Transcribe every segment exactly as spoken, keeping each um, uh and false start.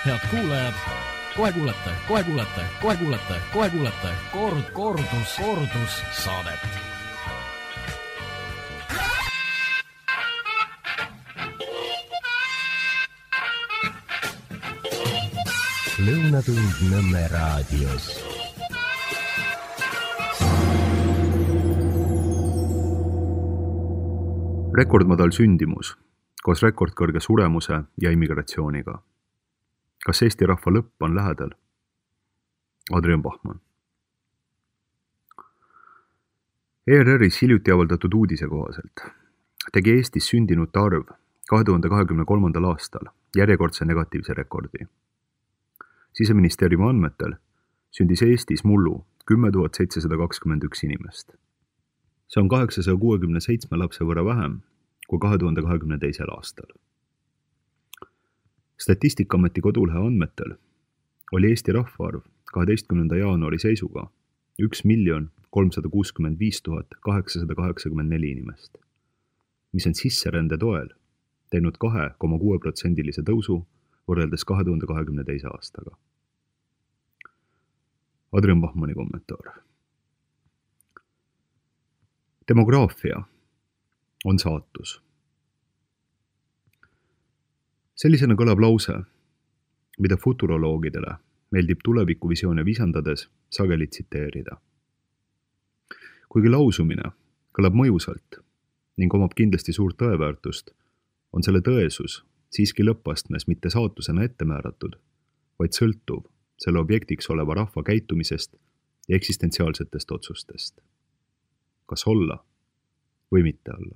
head kuulajad, kohe kuulete, kohe kuulete, kohe kuulete, kohe kuulete kord, kordus, kordus saadet. Lõunatund Nõmme raadios. Rekordmadal sündimus koos rekordkõrge suremuse ja immigratsiooniga. Kas Eesti rahva lõpp on lähedal? Adrian Bachmann. E R R-is hiljuti avaldatud uudise kohaselt tegi Eestis sündinute arv kahe tuhande kahekümne kolmandal aastal järjekordse negatiivse rekordi. Siseministeeriumi andmetel sündis Eestis mullu kümme tuhat seitsesada kakskümmend üks inimest. See on kaheksasaja kuuekümne seitsme lapse võrra vähem kui kahe tuhande kahekümne teisel aastal. Statistikaameti kodulehe andmetel oli Eesti rahvaarv kaheteistkümnenda jaanuari seisuga üks miljon kolmsada kuuskümmend viis tuhat kaheksasada kaheksakümmend neli inimest, mis on sisserände toel teinud kahe koma kuue protsendilise tõusu võrreldes kahe tuhande kahekümne teise aastaga. Adrian Bachmanni kommentaar. Demograafia on saatus. Sellisena kõlab lause, mida futuroloogidele meeldib tulevikuvisioone visandades sageli tsiteerida. Kuigi lausumine kõlab mõjusalt ning omab kindlasti suurt tõeväärtust, on selle tõesus siiski lõppastmes mitte saatusena ette määratud, vaid sõltuv selle objektiks oleva rahva käitumisest ja eksistentsiaalsetest otsustest. Kas olla või mitte olla?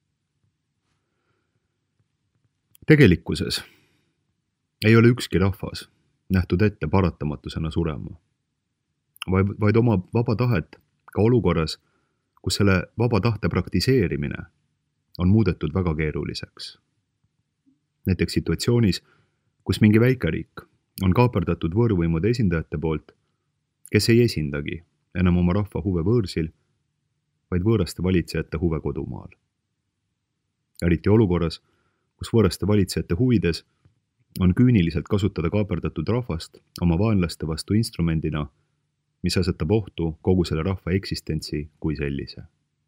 Tegelikkuses ei ole ükski rahvas nähtud ette paratamatusena surema, vaid oma vaba tahet ka olukorras, kus selle vaba tahte praktiseerimine on muudetud väga keeruliseks. Näiteks situatsioonis, kus mingi väikeriik on kaaperdatud võõrvõimude esindajate poolt, kes ei esindagi enam oma rahva huve võõrsil, vaid võõraste valitsejate huve kodumaal. Eriti olukorras, kus võõraste valitsejate huvides on küüniliselt kasutada kaaperdatud rahvast oma vaenlaste vastu instrumendina, mis asetab ohtu kogu selle rahva eksistentsi kui sellise.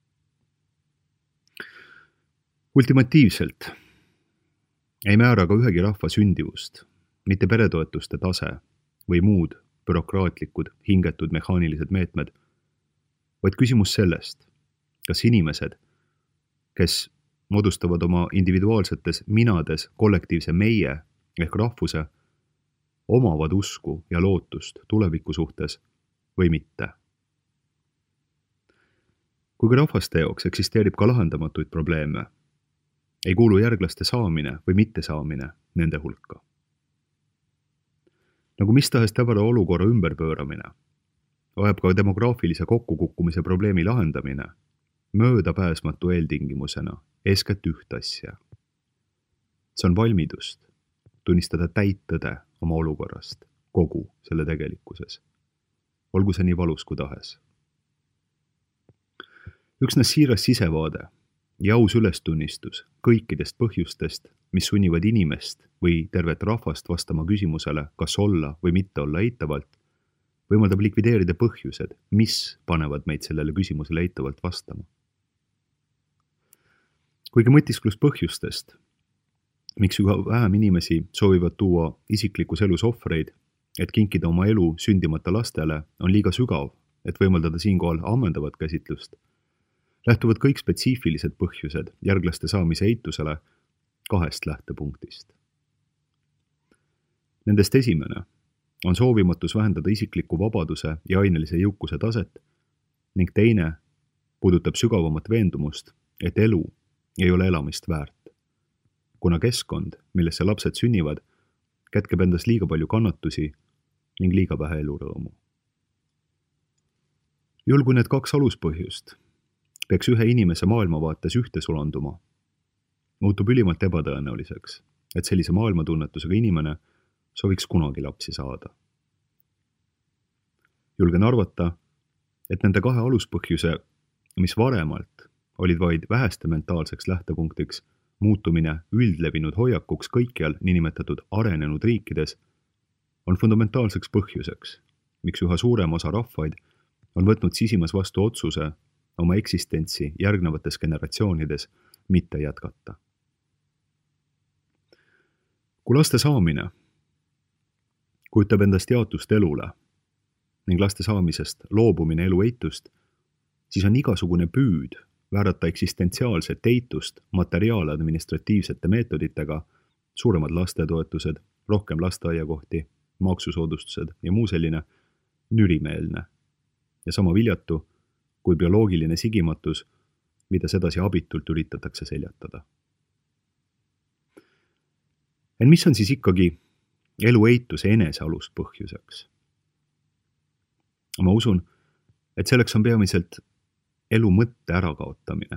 Ultimatiivselt ei määra ka ühegi rahva sündivust, mitte peretoetuste tase või muud bürokraatlikud, hingetud mehaanilised meetmed, vaid küsimus sellest, kas inimesed, kes moodustavad oma individuaalsetes minades kollektiivse meie ehk rahvuse, omavad usku ja lootust tuleviku suhtes või mitte. Kuigi rahvaste jaoks eksisteerib ka lahendamatuid probleeme, ei kuulu järglaste saamine või mittesaamine nende hulka. Nagu mis tahes tävara olukorra ümberpööramine, vajab ka demograafilise kokkukukkumise probleemi lahendamine möödapääsmatu eeltingimusena eeskätt üht asja. See on valmidust tunnistada täit tõde oma olukorrast kogu selle tegelikkuses, olgu see nii valus kui tahes. Üksnes siiras sisevaade ja aus ülestunnistus kõikidest põhjustest, mis sunnivad inimest või tervet rahvast vastama küsimusele, kas olla või mitte olla eitavalt, võimaldab likvideerida põhjused, mis panevad meid sellele küsimusele eitavalt vastama. Kuigi mõtisklus põhjustest, miks üha vähem inimesi soovivad tuua isiklikus elus ohvreid, et kinkida oma elu sündimata lastele, on liiga sügav, et võimaldada siinkohal ammendavat käsitlust, lähtuvad kõik spetsiifilised põhjused järglaste saamise eitusele kahest lähtepunktist. Nendest esimene on soovimatus vähendada isikliku vabaduse ja ainelise jõukuse taset ning teine puudutab sügavamat veendumust, et elu ei ole elamist väärt, kuna keskkond, millesse lapsed sünnivad, kätkeb endas liiga palju kannatusi ning liiga vähe elurõõmu. Juhul kui need kaks aluspõhjust peaks ühe inimese maailmavaates ühte sulanduma, muutub ülimalt ebatõenäoliseks, et sellise maailmatunnetusega inimene sooviks kunagi lapsi saada. Julgen arvata, et nende kahe aluspõhjuse, mis varemalt olid vaid väheste mentaalseks lähtepunktiks, muutumine üldlevinud hoiakuks kõikjal niinimetatud arenenud riikides on fundamentaalseks põhjuseks, miks üha suurem osa rahvaid on võtnud sisimas vastu otsuse oma eksistentsi järgnevates generatsioonides mitte jätkata. Kui laste saamine kujutab endast jaotust elule ning laste saamisest loobumine elu eitust, siis on igasugune püüd väärata eksistentsiaalset eitust materiaaladministratiivsete meetoditega, suuremad lastetoetused, rohkem lasteaiakohti, maksusoodustused ja muu selline nürimeelne ja sama viljatu kui bioloogiline sigimatus, mida sedasi abitult üritatakse seljatada. En mis on siis ikkagi elu eituse enese aluspõhjuseks? Ma usun, et selleks on peamiselt elu mõtte ärakaotamine.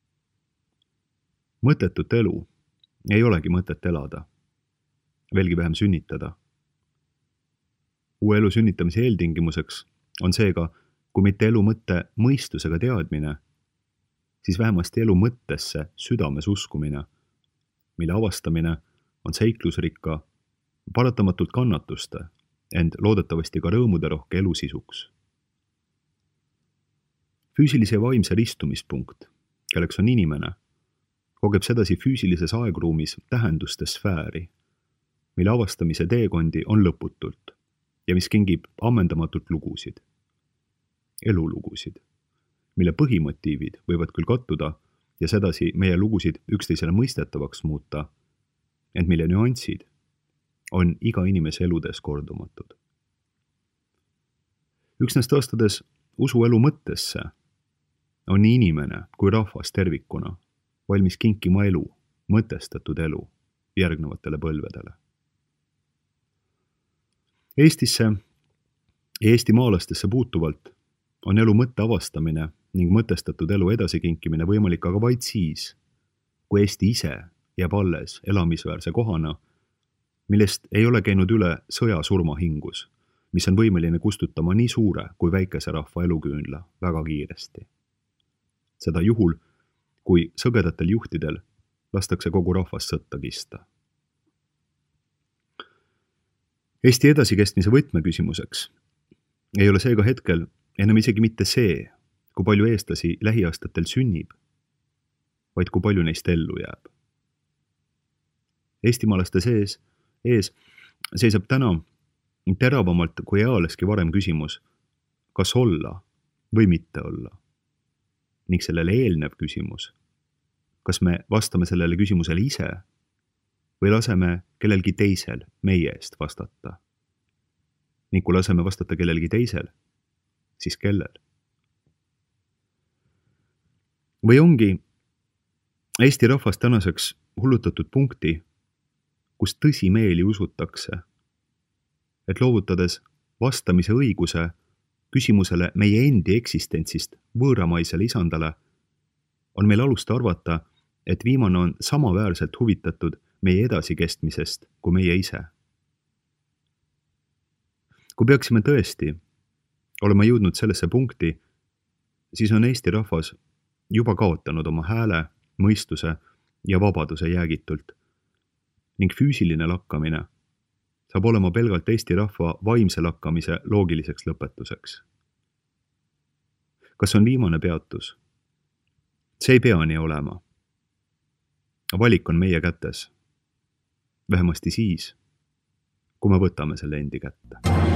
Mõttetut elu ei olegi mõtet elada, veelgi vähem sünnitada. Uue elu sünnitamise eeltingimuseks on seega, kui mitte elu mõtte mõistusega teadmine, siis vähemasti elu mõttesse südames uskumine, mille avastamine on seiklusrikka, paratamatult kannatuste, ent loodetavasti ka rõõmude rohke elu sisuks. Füüsilise ja vaimse ristumispunkt, kelleks on inimene, kogeb sedasi füüsilises aegruumis tähenduste sfääri, mille avastamise teekondi on lõputult ja mis kingib ammendamatult lugusid, elulugusid, mille põhimotiivid võivad küll kattuda ja sedasi meie lugusid üksteisele mõistetavaks muuta, ent mille nüansid on iga inimese eludes kordumatud. Üksnes taastades usu elu mõttesse on nii inimene kui rahvas tervikuna valmis kinkima elu, mõtestatud elu järgnevatele põlvedele. Eestisse ja eestimaalastesse puutuvalt on elu mõtte avastamine ning mõtestatud elu edasikinkimine võimalik aga vaid siis, kui Eesti ise jääb alles elamisväärse kohana, millest ei ole käinud üle sõjasurma hingus, mis on võimeline kustutama nii suure kui väikese rahva eluküünla väga kiiresti. Seda juhul, kui sõgedatel juhtidel lastakse kogu rahvas sõtta kista. Eesti edasikestmise võtmeküsimuseks ei ole seega hetkel enam isegi mitte see, kui palju eestlasi lähiaastatel sünnib, vaid kui palju neist ellu jääb. Eestimaalaste sees, ees seisab täna teravamalt kui ealeski varem küsimus, kas olla või mitte olla. Ning sellele eelnev küsimus, kas me vastame sellele küsimusele ise või laseme kellelgi teisel meie eest vastata. Ning kui laseme vastata kellelgi teisel, siis kellel? Või ongi Eesti rahvas tänaseks hullutatud punkti, kus tõsimeeli usutakse, et loovutades vastamise õiguse küsimusele meie endi eksistentsist võõramaisele isandale, on meil alust arvata, et viimane on samaväärselt huvitatud meie edasikestmisest kui meie ise. Kui peaksime tõesti olema jõudnud sellesse punkti, siis on Eesti rahvas juba kaotanud oma hääle, mõistuse ja vabaduse jäägitult ning füüsiline lakkamine saab olema pelgalt Eesti rahva vaimse lakkamise loogiliseks lõpetuseks. Kas on viimane peatus? See ei pea nii olema. Valik on meie kätes. Vähemasti siis, kui me võtame selle endi kätte.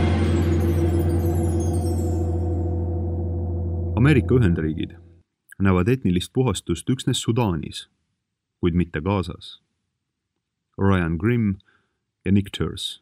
Ameerika Ühendriigid näevad etnilist puhastust üksnes Sudaanis, kuid mitte Gazas. Ryan Grimm ja Nick Turs.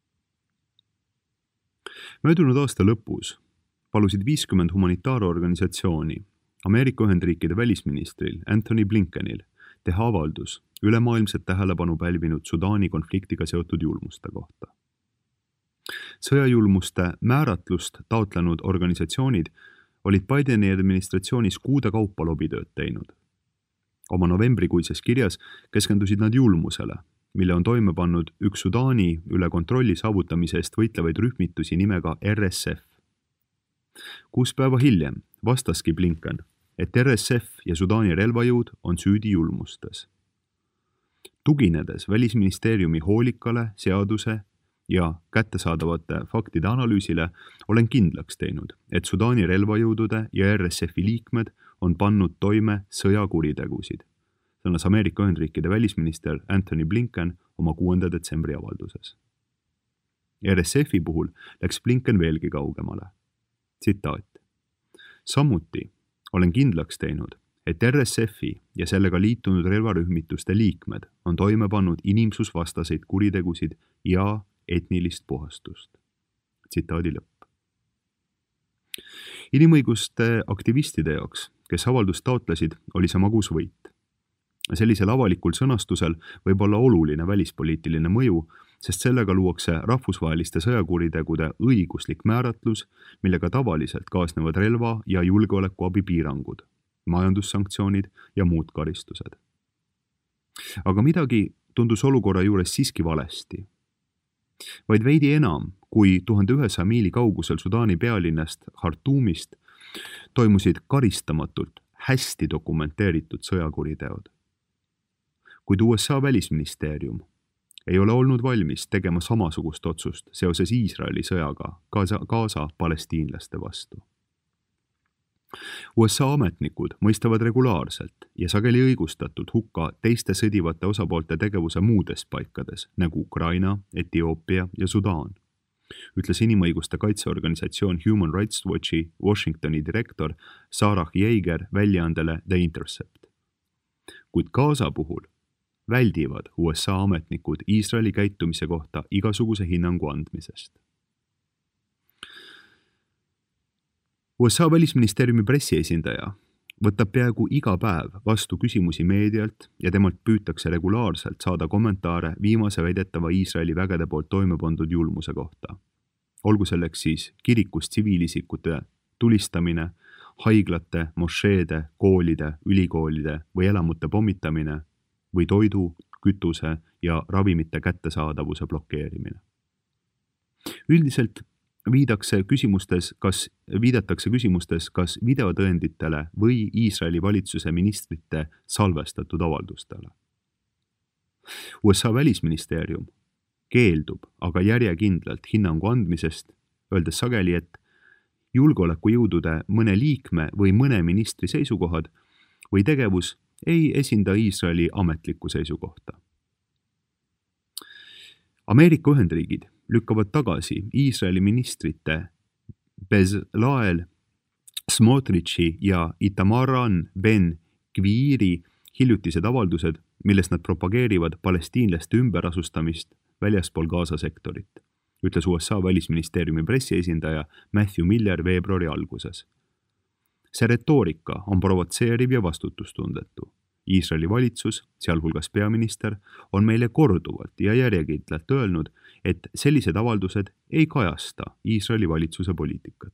Möödunud aasta lõpus palusid viiskümmend humanitaarorganisatsiooni Ameerika Ühendriikide välisministril Anthony Blinkenil teha avaldus ülemaailmset tähelepanu pälvinud Sudaani konfliktiga seotud julmuste kohta. Sõjajulmuste määratlust taotlenud organisatsioonid olid Bideni administratsioonis kuude kaupa lobitööd teinud. Oma novembrikuises kirjas keskendusid nad julmusele, mille on toime pannud üks Sudaani üle kontrolli saavutamise eest võitlevaid rühmitusi nimega R S F. Kuus päeva hiljem vastaski Blinken, et R S F ja Sudaani relvajõud on süüdi julmustes. Tuginedes Välisministeeriumi hoolikale, seaduse ja kättesaadavate faktide analüüsile olen kindlaks teinud, et Sudaani relvajõudude ja R S F-i liikmed on pannud toime sõjakuritegusid, sõnas Ameerika Ühendriikide välisminister Antony Blinken oma kuuenda detsembri avalduses. R S F-i puhul läks Blinken veelgi kaugemale. Tsitaat. Samuti olen kindlaks teinud, et R S F-i ja sellega liitunud relvarühmituste liikmed on toime pannud inimsusvastaseid kuritegusid ja etnilist puhastust. Tsitaadi lõpp. Inimõiguste aktivistide jaoks, kes avaldust taotlesid, oli see magus võit. Sellisel avalikul sõnastusel võib olla oluline välispoliitiline mõju, sest sellega luuakse rahvusvaheliste sõjakuritegude õiguslik määratlus, millega tavaliselt kaasnevad relva- ja julgeolekuabi piirangud, majandussanktsioonid ja muud karistused. Aga midagi tundus olukorra juures siiski valesti. Vaid veidi enam kui tuhande ühesaja miili kaugusel Sudaani pealinnast Khartoumist toimusid karistamatult hästi dokumenteeritud sõjakuriteod. Kuid U S A välisministeerium ei ole olnud valmis tegema samasugust otsust seoses Iisraeli sõjaga Gaza, Gaza palestiinlaste vastu. U S A ametnikud mõistavad regulaarselt ja sageli õigustatult hukka teiste sõdivate osapoolte tegevuse muudes paikades, nagu Ukraina, Etioopia ja Sudaan, ütles inimõiguste kaitseorganisatsioon Human Rights Watchi Washingtoni direktor Sarah Jaeger väljaandele The Intercept. Kuid Gaza puhul väldivad U S A ametnikud Iisraeli käitumise kohta igasuguse hinnangu andmisest. U S A välisministeeriumi pressiesindaja võtab peaaegu iga päev vastu küsimusi meedialt ja temalt püütakse regulaarselt saada kommentaare viimase väidetava Iisraeli vägede poolt toime pandud julmuse kohta. Olgu selleks siis kirikus tsiviilisikute tulistamine, haiglate, mošeede, koolide, ülikoolide või elamute pommitamine või toidu, kütuse ja ravimite kättesaadavuse blokeerimine. Üldiselt viidakse küsimustes, kas, viidatakse küsimustes kas videotõenditele või Iisraeli valitsuse ministrite salvestatud avaldustele. U S A välisministeerium keeldub aga järjekindlalt hinnangu andmisest, öeldes sageli, et julgeolekujõudude mõne liikme või mõne ministri seisukohad või tegevus ei esinda Iisraeli ametlikku seisukohta. Ameerika Ühendriigid lükkavad tagasi Iisraeli ministrite Bezalel Smotrichi ja Itamaran Ben Gviri hiljutised avaldused, milles nad propageerivad palestiinlaste ümberasustamist väljaspool Gaza sektorit, ütles U S A välisministeeriumi pressiesindaja Matthew Miller veebruari alguses. See retoorika on provotseeriv ja vastutustundetu. Iisraeli valitsus, sealhulgas peaminister, on meile korduvalt ja järjekindlalt öelnud, et sellised avaldused ei kajasta Iisraeli valitsuse poliitikat.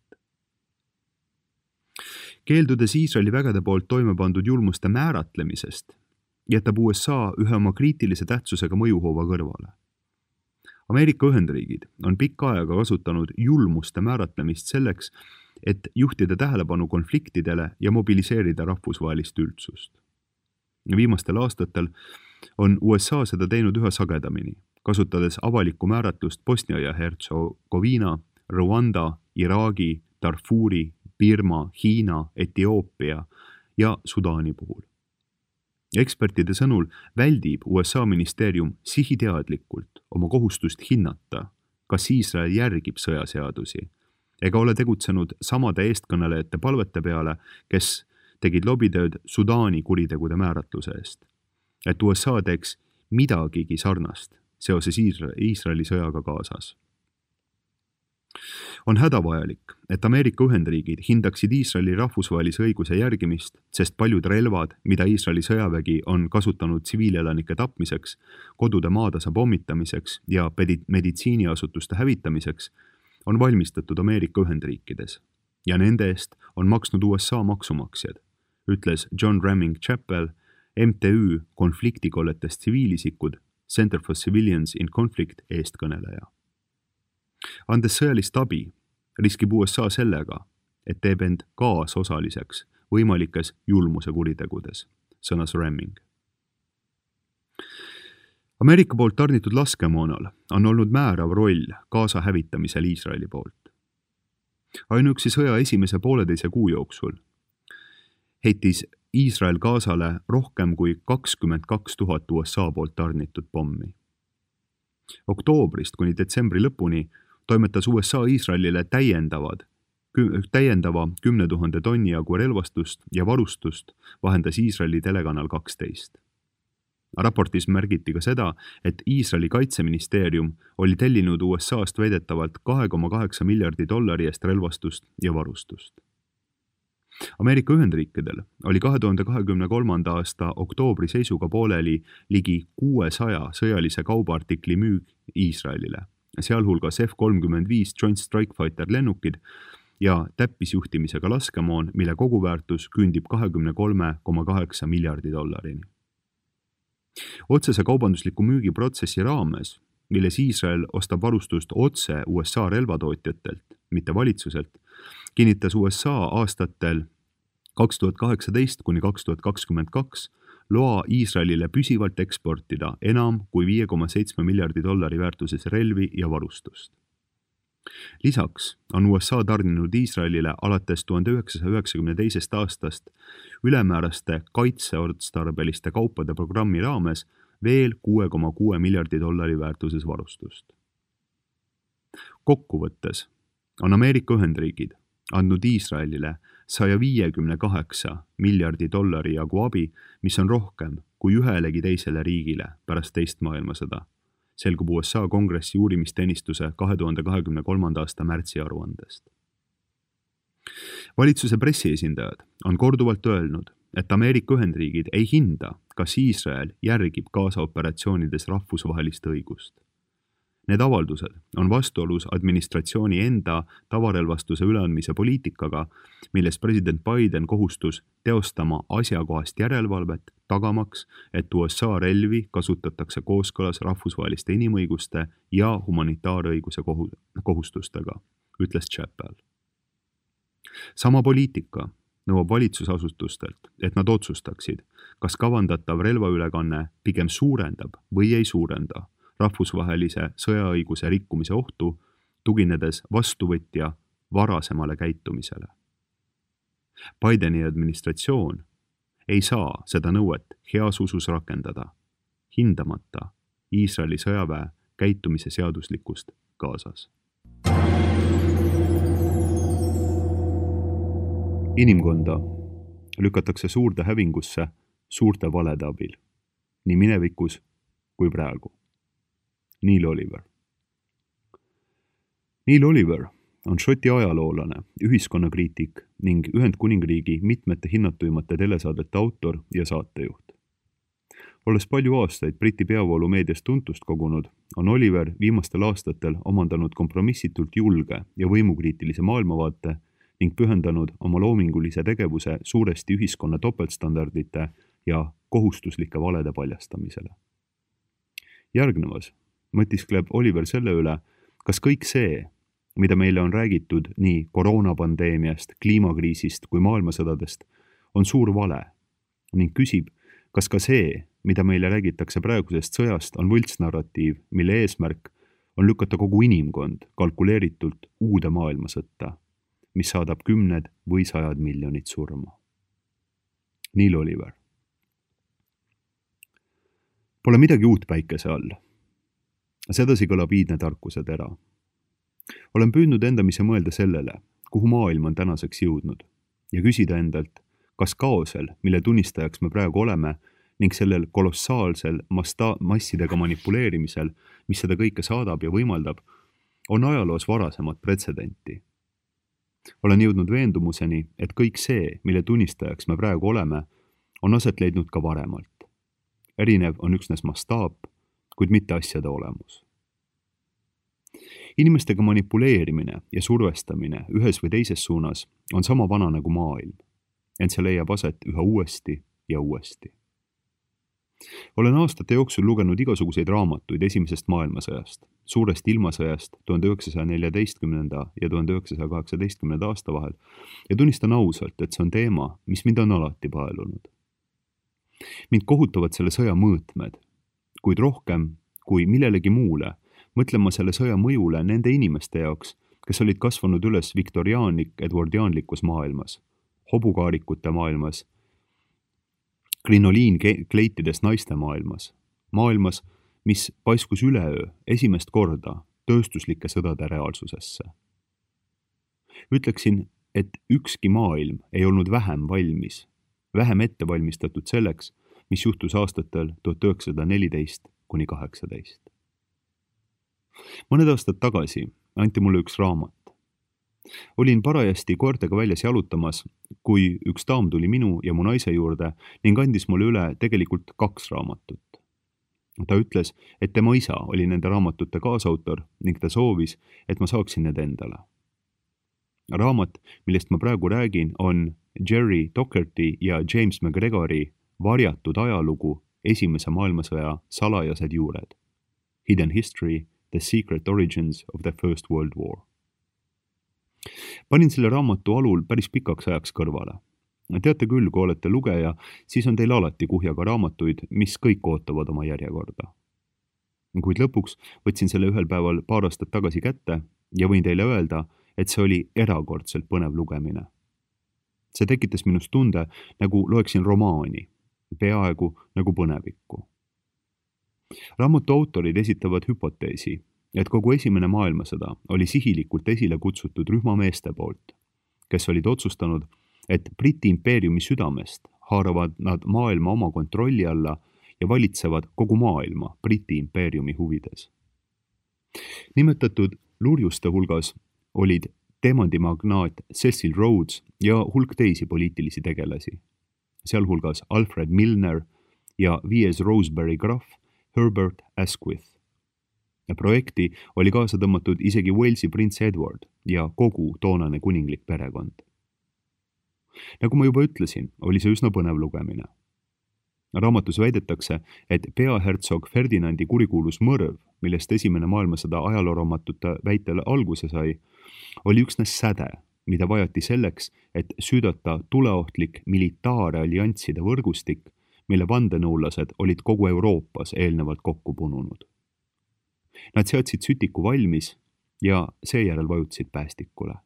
Keeldudes Iisraeli vägede poolt toime pandud julmuste määratlemisest, jätab U S A ühe oma kriitilise tähtsusega mõjuhoova kõrvale. Ameerika Ühendriigid on pikka aega kasutanud julmuste määratlemist selleks, et juhtida tähelepanu konfliktidele ja mobiliseerida rahvusvahelist üldsust. Viimastel aastatel on U S A seda teinud üha sagedamini, kasutades avalikku määratlust Bosnia ja Hertsegoviina, Rwanda, Iraagi, Darfuri, Birma, Hiina, Etioopia ja Sudaani puhul. Ekspertide sõnul väldib U S A ministeerium sihiteadlikult oma kohustust hinnata, kas Iisrael järgib sõjaseadusi, ega ole tegutsenud samade eestkõnelejate palvete peale, kes tegid lobitööd Sudaani kuritegude määratluse eest, et U S A teeks midagigi sarnast seoses Iisraeli sõjaga Gazas. On hädavajalik, et Ameerika Ühendriigid hindaksid Iisraeli rahvusvahelise õiguse järgimist, sest paljud relvad, mida Iisraeli sõjavägi on kasutanud tsiviilelanike tapmiseks, kodude maatasa pommitamiseks ja meditsiiniasutuste hävitamiseks, on valmistatud Ameerika Ühendriikides ja nende eest on maksnud U S A maksumaksjad, ütles John Ramming Chappell, M T Ü konfliktikolletes tsiviilisikud, Center for Civilians in Conflict eestkõneleja. Andes sõjalist abi, riskib U S A sellega, et teeb end kaasosaliseks võimalikes julmuse kuritegudes, sõnas Ramming. Ameerika poolt tarnitud laskemoonal on olnud määrav roll Gaza hävitamisel Iisraeli poolt. Ainuüksi sõja esimese pooleteise kuu jooksul heitis Iisrael Gazale rohkem kui kakskümmend kaks tuhat U S A poolt tarnitud pommi. Oktoobrist kuni detsembri lõpuni toimetas U S A Iisraelile täiendavad, täiendava kümne tuhande tonni jagu relvastust ja varustust vahendas Iisraeli telekanal kaksteist. Raportis märgiti ka seda, et Iisraeli kaitseministeerium oli tellinud U S A-st väidetavalt kahe koma kaheksa miljardi dollari eest relvastust ja varustust. Ameerika Ühendriikidel oli kahe tuhande kahekümne kolmanda aasta oktoobri seisuga pooleli ligi kuuesaja sõjalise kaubaartikli müük Iisraelile, sealhulgas F kolmkümmend viis Joint Strike Fighter lennukid ja täppisjuhtimisega laskemoon, mille koguväärtus küündib kahekümne kolme koma kaheksa miljardi dollarini. Otsese kaubandusliku müügiprotsessi raames, milles Iisrael ostab varustust otse U S A relvatootjatelt, mitte valitsuselt, kinnitas U S A aastatel kaks tuhat kaheksateist kuni kaks tuhat kakskümmend kaks loa Iisraelile püsivalt eksportida enam kui viie koma seitsme miljardi dollari väärtuses relvi ja varustust. Lisaks on U S A tarninud Iisraelile alates tuhande üheksasaja üheksakümne teisest aastast ülemääraste kaitseotstarbeliste kaupade programmi raames veel kuue koma kuue miljardi dollari väärtuses varustust. Kokkuvõttes on Ameerika Ühendriigid andnud Iisraelile saja viiekümne kaheksa miljardi dollari jagu abi, mis on rohkem kui ühelegi teisele riigile pärast teist maailmasõda, selgub U S A kongressi uurimisteenistuse kahe tuhande kahekümne kolmanda aasta märtsi aruandest. Valitsuse pressiesindajad on korduvalt öelnud, et Ameerika Ühendriigid ei hinda, kas Iisrael järgib Gaza operatsioonides rahvusvahelist õigust. Need avaldused on vastuolus administratsiooni enda tavarelvastuse üleandmise poliitikaga, milles president Biden kohustus teostama asjakohast järelevalvet, tagamaks, et U S A relvi kasutatakse kooskõlas rahvusvaheliste inimõiguste ja humanitaarõiguse kohustustega, ütles Chappell. Sama poliitika nõuab valitsusasutustelt, et nad otsustaksid, kas kavandatav relvaülekanne pigem suurendab või ei suurenda rahvusvahelise sõjaõiguse rikkumise ohtu, tuginedes vastuvõtja varasemale käitumisele. Bideni administratsioon ei saa seda nõuet heas usus rakendada, hindamata Iisraeli sõjaväe käitumise seaduslikkust Gazas. Inimkonda lükatakse suurde hävingusse suurte valede abil, nii minevikus kui praegu. Neil Oliver. Neil Oliver on Šoti ajaloolane, ühiskonnakriitik ning Ühendkuningriigi mitmete hinnatuimate telesaadete autor ja saatejuht. Olles palju aastaid Briti peavoolumeedias tuntust kogunud, on Oliver viimastel aastatel omandanud kompromissitult julge ja võimukriitilise maailmavaate ning pühendanud oma loomingulise tegevuse suuresti ühiskonna topeltstandardite ja kohustuslike valede paljastamisele. Järgnevas mõtiskleb Oliver selle üle, kas kõik see, mida meile on räägitud nii koroonapandeemiast, kliimakriisist kui maailmasõdadest, on suur vale ning küsib, kas ka see, mida meile räägitakse praegusest sõjast, on võltsnarratiiv, mille eesmärk on lükata kogu inimkond kalkuleeritult uude maailmasõtta, mis saadab kümned või sajad miljonit surma. Neil Oliver. Pole midagi uut päikese all. Sedasi kõlab iidne tarkuse tera. Olen püüdnud endamise mõelda sellele, kuhu maailm on tänaseks jõudnud ja küsida endalt, kas kaosel, mille tunnistajaks me praegu oleme, ning sellel kolossaalsel masta- massidega manipuleerimisel, mis seda kõike saadab ja võimaldab, on ajaloos varasemat pretsedenti. Olen jõudnud veendumuseni, et kõik see, mille tunnistajaks me praegu oleme, on aset leidnud ka varemalt. Erinev on üksnes mastaap, kuid mitte asjade olemus. Inimestega manipuleerimine ja survestamine ühes või teises suunas on sama vana nagu maailm, ent see leiab aset üha uuesti ja uuesti. Olen aastate jooksul lugenud igasuguseid raamatuid esimesest maailmasõjast, suurest ilmasõjast tuhande üheksasaja neljateistkümnenda ja tuhande üheksasaja kaheksateistkümnenda aasta vahel ja tunnistan ausalt, et see on teema, mis mind on alati paelunud. Mind kohutavad selle sõja mõõtmed kuid rohkem kui millelegi muule mõtlen ma selle sõja mõjule nende inimeste jaoks, kes olid kasvanud üles viktoriaanlik-edwardiaanlikus maailmas, hobukaarikute maailmas, krinoliinkleitides naiste maailmas, maailmas, mis paiskus üleöö esimest korda tööstuslike sõdade reaalsusesse. Ütleksin, et ükski maailm ei olnud vähem valmis, vähem ettevalmistatud selleks, mis juhtus aastatel tuhat üheksasada neliteist kuni kaheksateist. Mõned aastad tagasi anti mulle üks raamat. Olin parajasti koertega väljas jalutamas, kui üks daam tuli minu ja mu naise juurde ning andis mulle üle tegelikult kaks raamatut. Ta ütles, et tema isa oli nende raamatute kaasautor ning ta soovis, et ma saaksin need endale. Raamat, millest ma praegu räägin, on Jerry Docherty ja James McGregori varjatud ajalugu esimese maailmasõja salajased juured. Hidden History, The Secret Origins of the First World War. Panin selle raamatu alul päris pikaks ajaks kõrvale. Teate küll, kui olete lugeja, siis on teil alati kuhjaga raamatuid, mis kõik ootavad oma järjekorda. Kuid lõpuks võtsin selle ühel päeval paar aastat tagasi kätte ja võin teile öelda, et see oli erakordselt põnev lugemine. See tekitas minust tunde, nagu loeksin romaani, peaaegu nagu põnevikku. Raamatu autorid esitavad hüpoteesi, et kogu esimene maailmasõda oli sihilikult esile kutsutud rühmameeste poolt, kes olid otsustanud, et Briti impeeriumi südamest haaravad nad maailma oma kontrolli alla ja valitsevad kogu maailma Briti impeeriumi huvides. Nimetatud lurjuste hulgas olid teemandimagnaat Cecil Rhodes ja hulk teisi poliitilisi tegelasi, sealhulgas Alfred Milner ja viies Rosebery graf Herbert Asquith. Projekti oli kaasa tõmmatud isegi Walesi prints Edward ja kogu toonane kuninglik perekond. Nagu ma juba ütlesin, oli see üsna põnev lugemine. Raamatus väidetakse, et peahertsog Ferdinandi kurikuulus mõrv, millest esimene maailmasõda ajalooraamatute väitel alguse sai, oli üksnes säde, mida vajati selleks, et süüdata tuleohtlik militaaralliansside võrgustik, mille vandenõulased olid kogu Euroopas eelnevalt kokku pununud. Nad seadsid sütiku valmis ja seejärel vajutasid päästikule.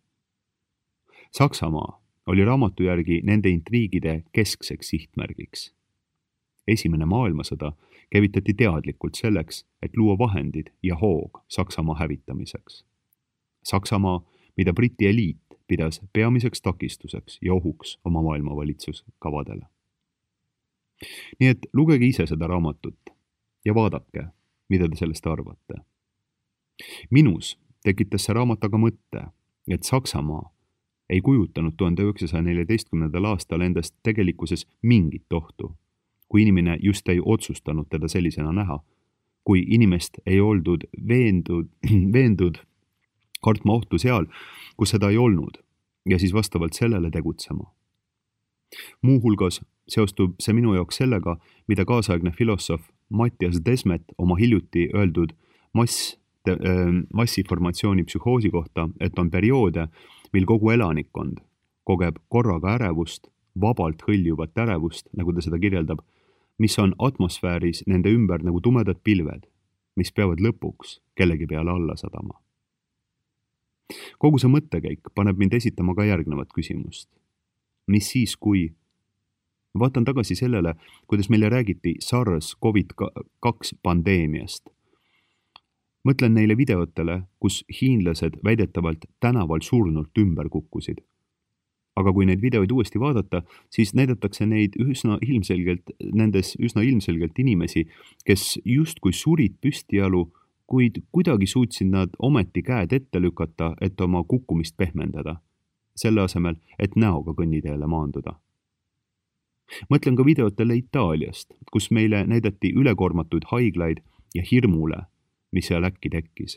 Saksamaa oli raamatu järgi nende intriigide keskseks sihtmärgiks. Esimene maailmasõda käivitati teadlikult selleks, et luua vahendid ja hoog Saksamaa hävitamiseks. Saksamaa, mida Briti eliit pidas peamiseks takistuseks ja ohuks oma maailmavalitsuskavadele. Nii et lugege ise seda raamatut ja vaadake, mida te sellest arvate. Minus tekitas see raamat aga mõtte, et Saksamaa ei kujutanud tuhande üheksasaja neljateistkümnendal aastal endast tegelikkuses mingit ohtu, kui inimene just ei otsustanud teda sellisena näha, kui inimest ei oldud veendud, veendud kartma ohtu seal, kus seda ei olnud, ja siis vastavalt sellele tegutsema. Muuhulgas seostub see minu jaoks sellega, mida kaasaegne filosoof Matthias Desmet oma hiljuti öeldud mass, te, massiformatsiooni psühhoosi kohta, et on perioode, mil kogu elanikkond kogeb korraga ärevust, vabalt hõljuvat ärevust, nagu ta seda kirjeldab, mis on atmosfääris nende ümber nagu tumedad pilved, mis peavad lõpuks kellegi peale alla sadama. Kogu see mõttekäik paneb mind esitama ka järgnevat küsimust. Mis siis, kui vaatan tagasi sellele, kuidas meile räägiti SARS COVID kaks pandeemiast. Mõtlen neile videotele, kus hiinlased väidetavalt tänaval surnult ümber kukkusid. Aga kui neid videoid uuesti vaadata, siis näidatakse neid üsna ilmselgelt, nendes üsna ilmselgelt inimesi, kes justkui surid püstijalu, kuid kuidagi suutsid nad ometi käed ette lükata, et oma kukkumist pehmendada, selle asemel, et näoga kõnniteele maanduda. Mõtlen ka videotele Itaaliast, kus meile näidati ülekormatuid haiglaid ja hirmule, mis seal äkki tekkis.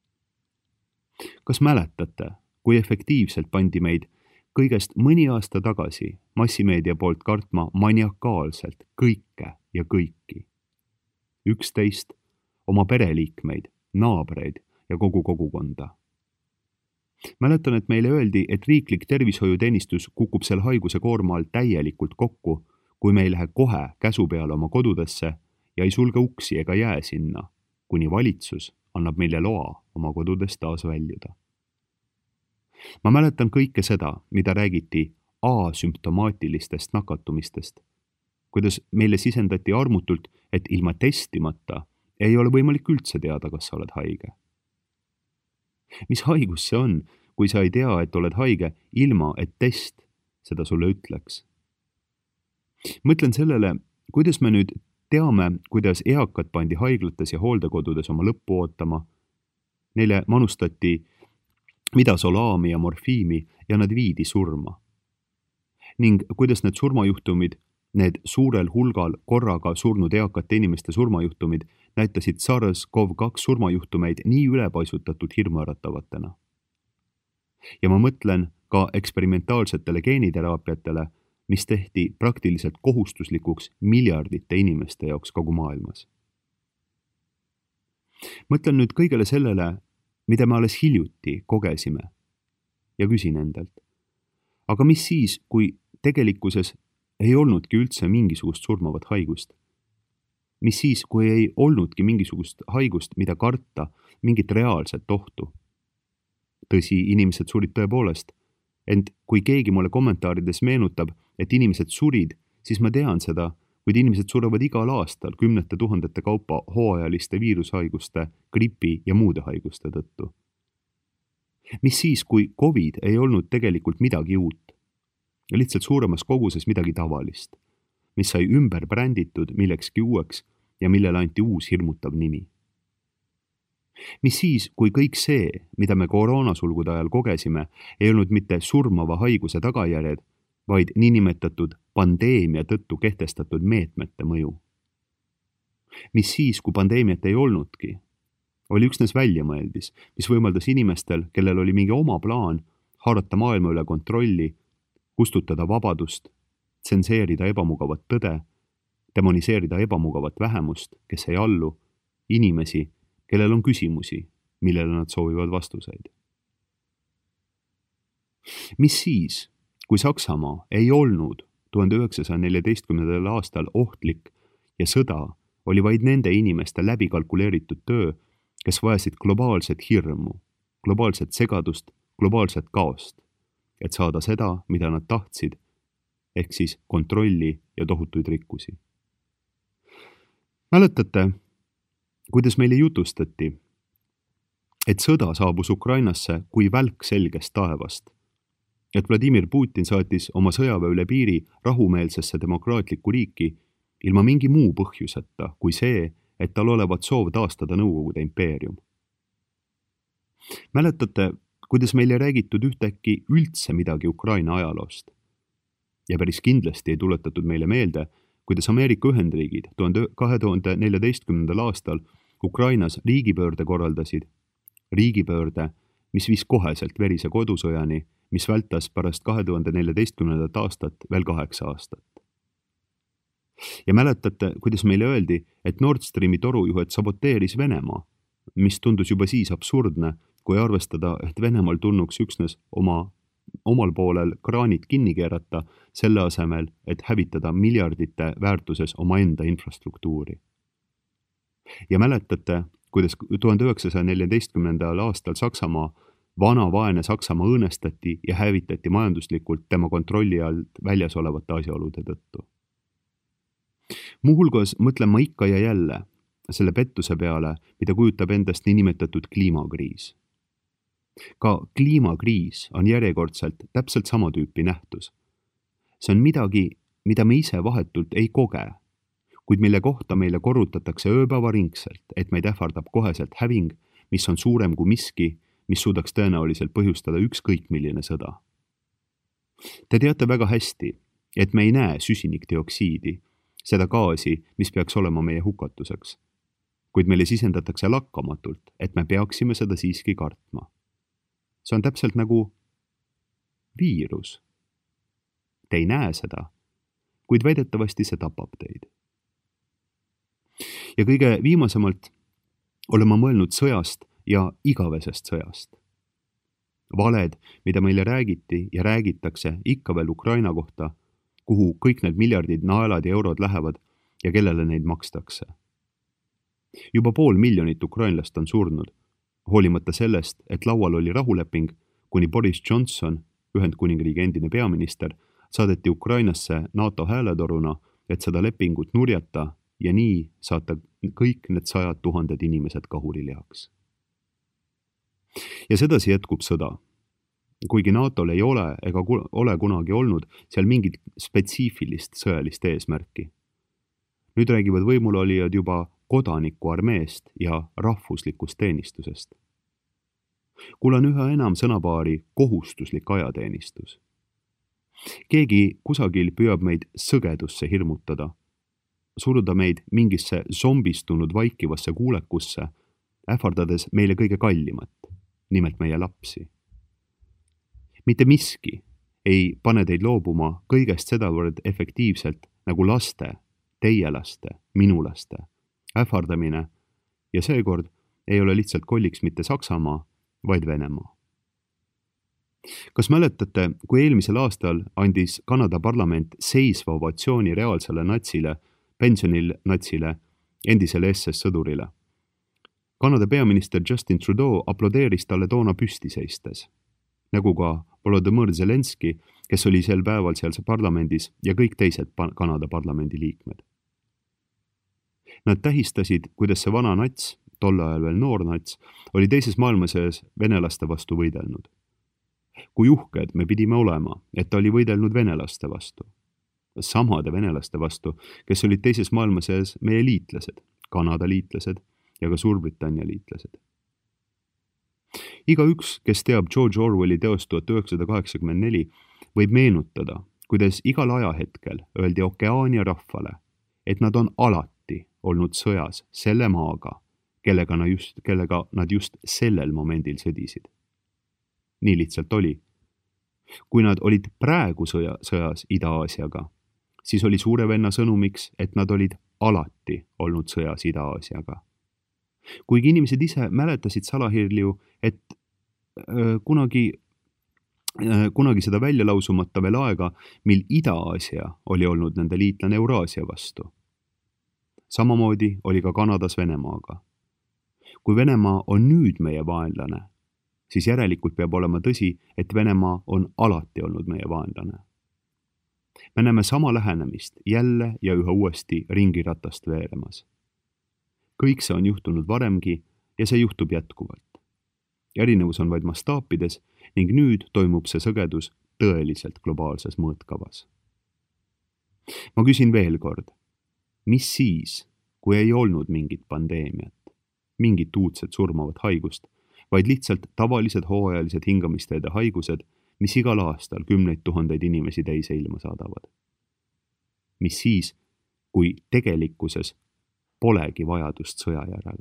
Kas mäletate, kui efektiivselt pandi meid kõigest mõni aasta tagasi massimeedia poolt kartma maniakaalselt kõike ja kõiki? Üksteist, oma pereliikmeid, naabreid ja kogu kogukonda. Mäletan, et meile öeldi, et riiklik tervishoiuteenistus kukub selle haiguse koorma all täielikult kokku, kui me ei lähe kohe käsu peale oma kodudesse ja ei sulge uksi ega jää sinna, kuni valitsus annab meile loa oma kodudest taas väljuda. Ma mäletan kõike seda, mida räägiti asümptomaatilistest nakatumistest, kuidas meile sisendati armutult, et ilma testimata ei ole võimalik üldse teada, kas sa oled haige. Mis haigus see on, kui sa ei tea, et oled haige, ilma et test seda sulle ütleks? Mõtlen sellele, kuidas me nüüd teame, kuidas eakad pandi haiglates ja hooldekodudes oma lõppu ootama. Neile manustati midasolaami ja morfiimi ja nad viidi surma. Ning kuidas need surmajuhtumid, need suurel hulgal korraga surnud eakate inimeste surmajuhtumid näitasid SARS-CoV kaks surmajuhtumeid nii ülepaisutatud hirmuäratavatena. Ja ma mõtlen ka eksperimentaalsetele geeniteraapiatele, mis tehti praktiliselt kohustuslikuks miljardite inimeste jaoks kogu maailmas. Mõtlen nüüd kõigele sellele, mida me alles hiljuti kogesime ja küsin endalt. Aga mis siis, kui tegelikkuses ei olnudki üldse mingisugust surmavat haigust? Mis siis, kui ei olnudki mingisugust haigust, mida karta, mingit reaalset ohtu? Tõsi, inimesed surid tõepoolest, ent kui keegi mulle kommentaarides meenutab, et inimesed surid, siis ma tean seda, kuid inimesed surevad igal aastal kümnete tuhandete kaupa hooajaliste viirushaiguste, gripi ja muude haiguste tõttu. Mis siis, kui COVID ei olnud tegelikult midagi uut? Lihtsalt suuremas koguses midagi tavalist, mis sai ümber bränditud millekski uueks ja millele anti uus hirmutav nimi. Mis siis, kui kõik see, mida me koroonasulgude ajal kogesime, ei olnud mitte surmava haiguse tagajärjed, vaid niinimetatud pandeemia tõttu kehtestatud meetmete mõju? Mis siis, kui pandeemiat ei olnudki? Oli üksnes väljamõeldis, mis võimaldas inimestel, kellel oli mingi oma plaan, haarata maailma üle kontrolli, kustutada vabadust, tsenseerida ebamugavat tõde, demoniseerida ebamugavat vähemust, kes ei allu, inimesi, kellel on küsimusi, millele nad soovivad vastuseid. Mis siis, kui Saksamaa ei olnud tuhande üheksasaja neljateistkümnendal aastal ohtlik ja sõda oli vaid nende inimeste läbi kalkuleeritud töö, kes vajasid globaalset hirmu, globaalset segadust, globaalset kaost, et saada seda, mida nad tahtsid, ehk siis kontrolli ja tohutuid rikkusi. Mäletate, kuidas meile jutustati, et sõda saabus Ukrainasse kui välk selgest taevast, et Vladimir Putin saatis oma sõjaväe üle piiri rahumeelsesse demokraatlikku riiki ilma mingi muu põhjuseta kui see, et tal olevat soov taastada Nõukogude impeerium. Mäletate, kuidas meile räägitud ühtäkki üldse midagi Ukraina ajaloost? Ja päris kindlasti ei tuletatud meile meelde, kuidas Ameerika Ühendriigid kahe tuhande neljateistkümnendal aastal Ukrainas riigipöörde korraldasid, riigipöörde, mis viis koheselt verise kodusõjani, mis vältas pärast kahe tuhande neljateistkümnendat aastat veel kaheksa aastat. Ja mäletate, kuidas meile öeldi, et Nord Streami torujuhet saboteeris Venemaa, mis tundus juba siis absurdne, kui arvestada, et Venemaal tulnuks üksnes oma, omal poolel kraanid kinni keerata selle asemel, et hävitada miljardite väärtuses omaenda infrastruktuuri. Ja mäletate, kuidas tuhande üheksasaja neljateistkümnendal aastal Saksamaa, vana vaene Saksamaa õõnestati ja hävitati majanduslikult tema kontrolli alt väljas olevate asjaolude tõttu. Muuhulgas mõtlen ma ikka ja jälle selle pettuse peale, mida kujutab endast niinimetatud kliimakriis. Ka kliimakriis on järjekordselt täpselt sama tüüpi nähtus. See on midagi, mida me ise vahetult ei koge, kuid mille kohta meile korrutatakse ööpäevaringselt, et meid ähvardab koheselt häving, mis on suurem kui miski, mis suudaks tõenäoliselt põhjustada ükskõik milline sõda. Te teate väga hästi, et me ei näe süsinikdioksiidi, seda gaasi, mis peaks olema meie hukatuseks, kuid meile sisendatakse lakkamatult, et me peaksime seda siiski kartma. See on täpselt nagu viirus. Te ei näe seda, kuid väidetavasti see tapab teid. Ja kõige viimasemalt olen ma mõelnud sõjast ja igavesest sõjast. Valed, mida meile räägiti ja räägitakse ikka veel Ukraina kohta, kuhu kõik need miljardid naelad ja eurod lähevad ja kellele neid makstakse. juba pool miljonit ukrainlast on surnud, hoolimata sellest, et laual oli rahuleping, kuni Boris Johnson, Ühendkuningriigi endine peaminister, saadeti Ukrainasse NATO hääletoruna, et seda lepingut nurjata ja nii saata kõik need sajad tuhanded inimesed kahurilihaks. Ja sedasi jätkub sõda. Kuigi NATOl ei ole ega ole kunagi olnud seal mingit spetsiifilist sõjalist eesmärki. Nüüd räägivad võimulolijad juba kodanikuarmeest ja rahvuslikust teenistusest. Kuulan üha enam sõnapaari kohustuslik ajateenistus. Keegi kusagil püüab meid sõgedusse hirmutada, suruda meid mingisse zombistunud vaikivasse kuulekusse, ähvardades meile kõige kallimat, nimelt meie lapsi. Mitte miski ei pane teid loobuma kõigest sedavõrd efektiivselt nagu laste, teie laste, minu laste, ähvardamine ja seekord ei ole lihtsalt kolliks mitte Saksamaa, vaid Venemaa. Kas mäletate, kui eelmisel aastal andis Kanada parlament seisva ovatsiooni reaalsele natsile, pensionil natsile, endisele S S sõdurile? Kanada peaminister Justin Trudeau aplodeeris talle toona püsti seistes, nagu ka Volodymyr Zelenski, kes oli sel päeval sealse parlamendis ja kõik teised Kanada parlamendi liikmed. Nad tähistasid, kuidas see vana nats, tolle ajal veel noor nats, oli teises maailmasõjas venelaste vastu võidelnud. Kui uhked me pidime olema, et ta oli võidelnud venelaste vastu. Samade venelaste vastu, kes olid teises maailmasõjas meie liitlased, Kanada liitlased ja ka Suurbritannia liitlased. Iga üks, kes teab George Orwelli teost tuhat üheksasada kaheksakümmend neli, võib meenutada, kuidas igal ajahetkel öeldi Okeaania rahvale, et nad on alati olnud sõjas selle maaga, kellega nad just, kellega nad just sellel momendil sõdisid. Nii lihtsalt oli. Kui nad olid praegu sõja, sõjas Ida-Aasiaga, siis oli suure venna sõnumiks, et nad olid alati olnud sõjas Ida-Aasiaga. Kuigi inimesed ise mäletasid salahirju, et äh, kunagi, äh, kunagi seda välja lausumata veel aega, mil Ida-Aasia oli olnud nende liitlane Euraasia vastu. Samamoodi oli ka Kanadas Venemaaga. Kui Venemaa on nüüd meie vaenlane, siis järelikult peab olema tõsi, et Venemaa on alati olnud meie vaenlane. Me näeme sama lähenemist jälle ja üha uuesti ringiratast veeremas. Kõik see on juhtunud varemgi ja see juhtub jätkuvalt. Erinevus on vaid mastaapides ning nüüd toimub see sõgedus tõeliselt globaalses mõõtkavas. Ma küsin veel kord, mis siis, kui ei olnud mingit pandeemiat, mingit uudset surmavat haigust, vaid lihtsalt tavalised hooajalised hingamisteede haigused, mis igal aastal kümneid tuhandeid inimesi teise ilma saadavad. Mis siis, kui tegelikkuses polegi vajadust sõja järele?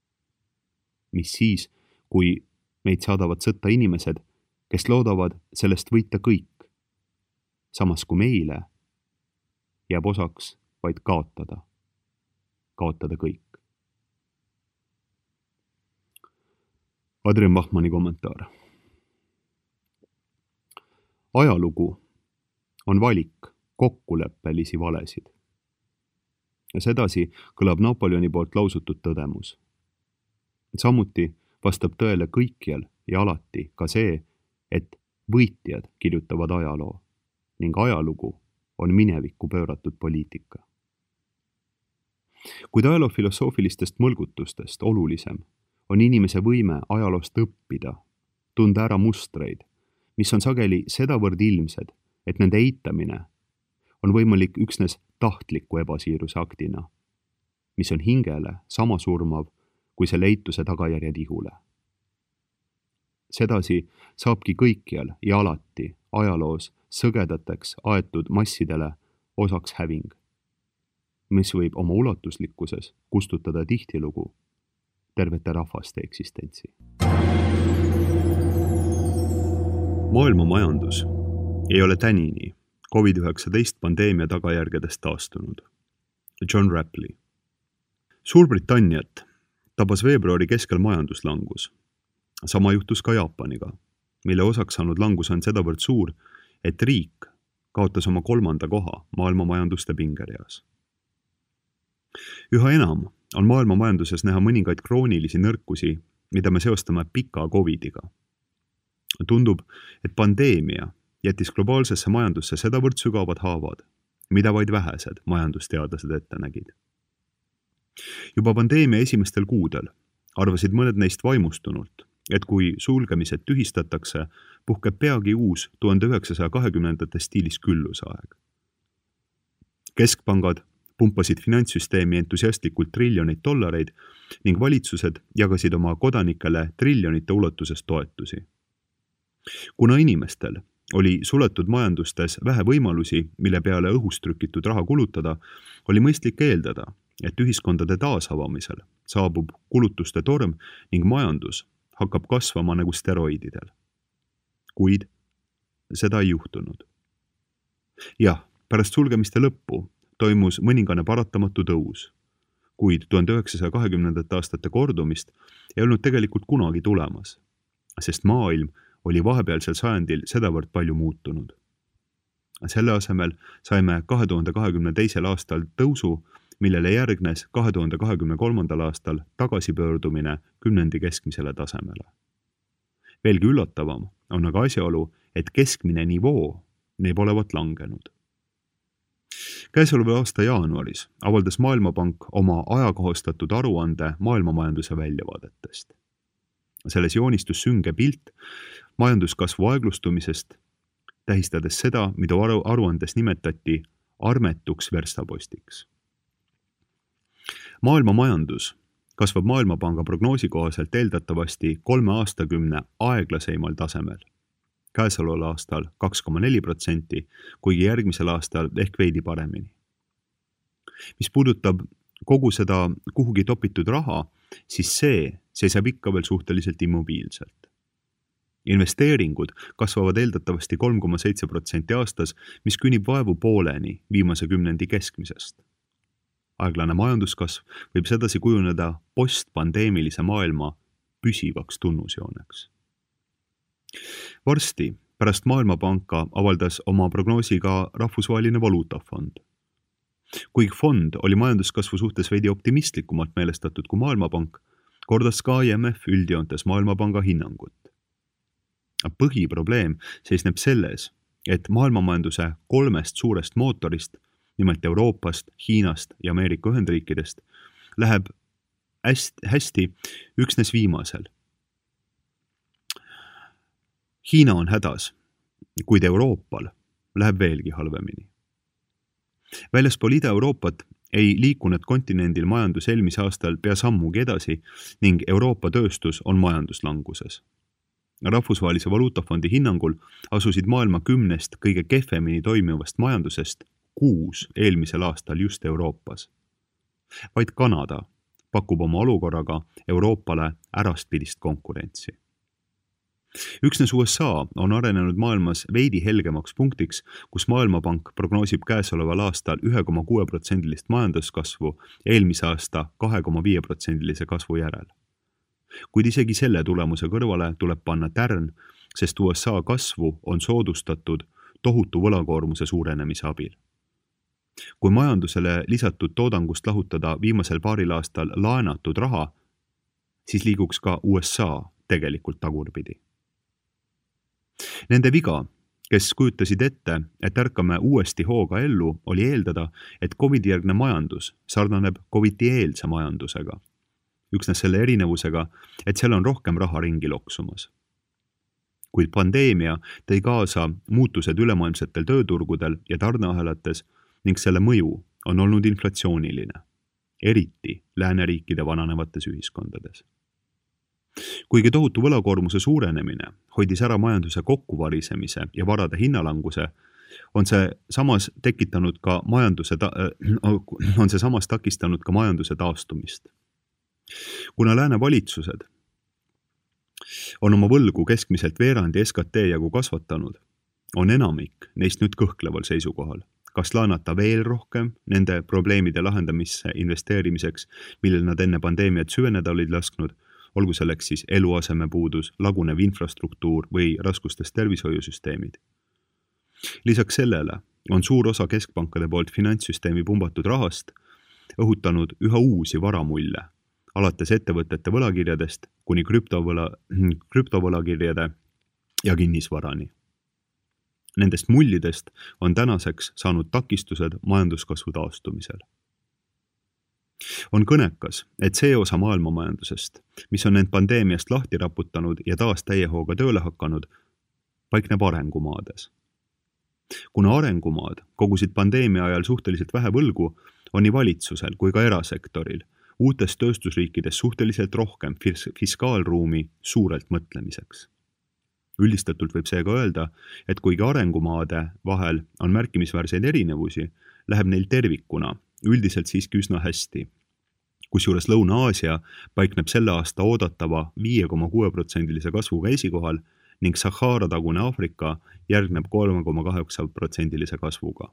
Mis siis, kui meid saadavad sõtta inimesed, kes loodavad sellest võita kõik, samas kui meile jääb osaks vaid kaotada, kaotada kõik? Adrian Bachmanni kommentaar. Ajalugu on valik kokkuleppelisi valesid. Ja sedasi kõlab Napoleoni poolt lausutud tõdemus. Samuti vastab tõele kõikjal ja alati ka see, et võitjad kirjutavad ajaloo ning ajalugu on minevikku pööratud poliitika. Kuid ajaloo filosoofilistest mõlgutustest olulisem on inimese võime ajaloost õppida, tunda ära mustreid, mis on sageli sedavõrd ilmsed, et nende eitamine on võimalik üksnes tahtliku ebasiiruse aktina, mis on hingele sama surmav kui selle eituse tagajärjed ihule. Sedasi saabki kõikjal ja alati ajaloos sõgedateks aetud massidele osaks häving, mis võib oma ulatuslikkuses kustutada tihtilugu tervete rahvaste eksistentsi. Maailma majandus ei ole tänini covid üheksateist pandeemia tagajärgedest taastunud. John Rapley. Suurbritanniat tabas veebruari keskel majanduslangus. Sama juhtus ka Jaapaniga, mille osaks saanud langus on sedavõrd suur, et riik kaotas oma kolmanda koha maailma majanduste pingereas. Üha enam on maailma majanduses näha mõningaid kroonilisi nõrkusi, mida me seostame pika covidiga. Tundub, et pandeemia jättis globaalsesse majandusse sedavõrd sügavad haavad, mida vaid vähesed majandusteadlased ette nägid. Juba pandeemia esimestel kuudel arvasid mõned neist vaimustunult, et kui sulgemised tühistatakse, puhkeb peagi uus tuhande üheksasaja kahekümnendate stiilis küllusaeg. Keskpangad pumpasid finantssüsteemi entusiastlikult triljoneid dollareid ning valitsused jagasid oma kodanikele triljonite ulatuses toetusi. Kuna inimestel oli suletud majandustes vähe võimalusi, mille peale õhust trükitud raha kulutada, oli mõistlik eeldada, et ühiskondade taasavamisel saabub kulutuste torm ning majandus hakkab kasvama nagu steroididel. Kuid seda ei juhtunud. Jah, pärast sulgemiste lõppu toimus mõningane paratamatu tõus, kuid tuhande üheksasaja kahekümnendate aastate kordumist ei olnud tegelikult kunagi tulemas, sest maailm oli vahepealsel sajandil sedavõrd palju muutunud. Selle asemel saime kahe tuhande kahekümne teisel aastal tõusu, millele järgnes kahe tuhande kahekümne kolmandal aastal tagasipöördumine kümnendi keskmisele tasemele. Veelgi üllatavam on aga asjaolu, et keskmine nivoo neib olevat langenud. Käesoleva aasta jaanuaris avaldas Maailmapank oma ajakohastatud aruande maailmamajanduse väljavaadetest. Selles joonistus sünge pilt majanduskasvu aeglustumisest, tähistades seda, mida aruandes nimetati armetuks verstapostiks. Maailma majandus kasvab Maailmapanga prognoosi kohaselt eeldatavasti kolme aastakümne aeglaseimal tasemel. Käesoleval aastal kaks koma neli protsenti, kuigi järgmisel aastal ehk veidi paremini. Mis puudutab kogu seda kuhugi topitud raha, siis see seisab ikka veel suhteliselt immobiilselt. Investeeringud kasvavad eeldatavasti kolm koma seitse protsenti aastas, mis künib vaevu pooleni viimase kümnendi keskmisest. Aeglane majanduskasv võib sedasi kujuneda postpandeemilise maailma püsivaks tunnusjooneks. Varsti pärast Maailmapanka avaldas oma prognoosi ka Rahvusvaheline Valuutafond. Kuigi fond oli majanduskasvu suhtes veidi optimistlikumalt meelestatud kui Maailmapank, kordas ka I M F üldjoontes Maailmapanga hinnangut. Põhiprobleem seisneb selles, et maailmamajanduse kolmest suurest mootorist, nimelt Euroopast, Hiinast ja Ameerika Ühendriikidest, läheb hästi, hästi üksnes viimasel. Hiina on hädas, kuid Euroopal läheb veelgi halvemini. Väljaspool Ida-Euroopat ei liikunud kontinendil majandus eelmise aastal pea sammugi edasi ning Euroopa tööstus on majanduslanguses. Rahvusvahelise Valuutafondi hinnangul asusid maailma kümnest kõige kehvemini toimivast majandusest kuus eelmisel aastal just Euroopas. Vaid Kanada pakub oma olukorraga Euroopale ärastpidist konkurentsi. Üksnes U S A on arenenud maailmas veidi helgemaks punktiks, kus Maailmapank prognoosib käesoleval aastal üks koma kuus protsendilist majanduskasvu eelmise aasta kaks koma viis protsendilise kasvu järel. Kuid isegi selle tulemuse kõrvale tuleb panna tärn, sest U S A kasvu on soodustatud tohutu võlakoormuse suurenemise abil. Kui majandusele lisatud toodangust lahutada viimasel paaril aastal laenatud raha, siis liiguks ka U S A tegelikult tagurpidi. Nende viga, kes kujutasid ette, et ärkame uuesti hooga ellu, oli eeldada, et COVID-järgne majandus sarnaneb COVID-eelse majandusega. Üksnes selle erinevusega, et seal on rohkem raha ringi loksumas. Kuid pandeemia tõi kaasa muutused ülemaailmsetel tööturgudel ja tarneahelates ning selle mõju on olnud inflatsiooniline, eriti lääneriikide vananevates ühiskondades. Kuigi tohutu võlakoormuse suurenemine hoidis ära majanduse kokkuvarisemise ja varade hinnalanguse, on see samas tekitanud ka majanduse ta- on see samas takistanud ka majanduse taastumist. Kuna lääne valitsused on oma võlgu keskmiselt veerandi S K T jagu kasvatanud, on enamik neist nüüd kõhkleval seisukohal, kas laenata veel rohkem nende probleemide lahendamisse investeerimiseks, millel nad enne pandeemiat süveneda olid lasknud, olgu selleks siis eluasemepuudus, lagunev infrastruktuur või raskustes tervishoiusüsteemid. Lisaks sellele on suur osa keskpankade poolt finantssüsteemi pumbatud rahast õhutanud üha uusi varamulle, alates ettevõtete võlakirjadest kuni krüptovõla, krüptovõlakirjade ja kinnisvarani. Nendest mullidest on tänaseks saanud takistused majanduskasvu taastumisel. On kõnekas, et see osa maailmamajandusest, mis on end pandeemiast lahti raputanud ja taas täiehooga tööle hakanud, paikneb arengumaades. Kuna arengumaad kogusid pandeemia ajal suhteliselt vähe võlgu, on nii valitsusel kui ka erasektoril uutes tööstusriikides suhteliselt rohkem fiskaalruumi suurelt mõtlemiseks. Üldistatult võib seega öelda, et kuigi arengumaade vahel on märkimisväärseid erinevusi, läheb neil tervikuna üldiselt siiski üsna hästi. Kusjuures Lõuna-Aasia paikneb selle aasta oodatava viie koma kuue protsendilise kasvuga esikohal ning Sahara-tagune Aafrika järgneb kolme koma kaheksa protsendilise kasvuga.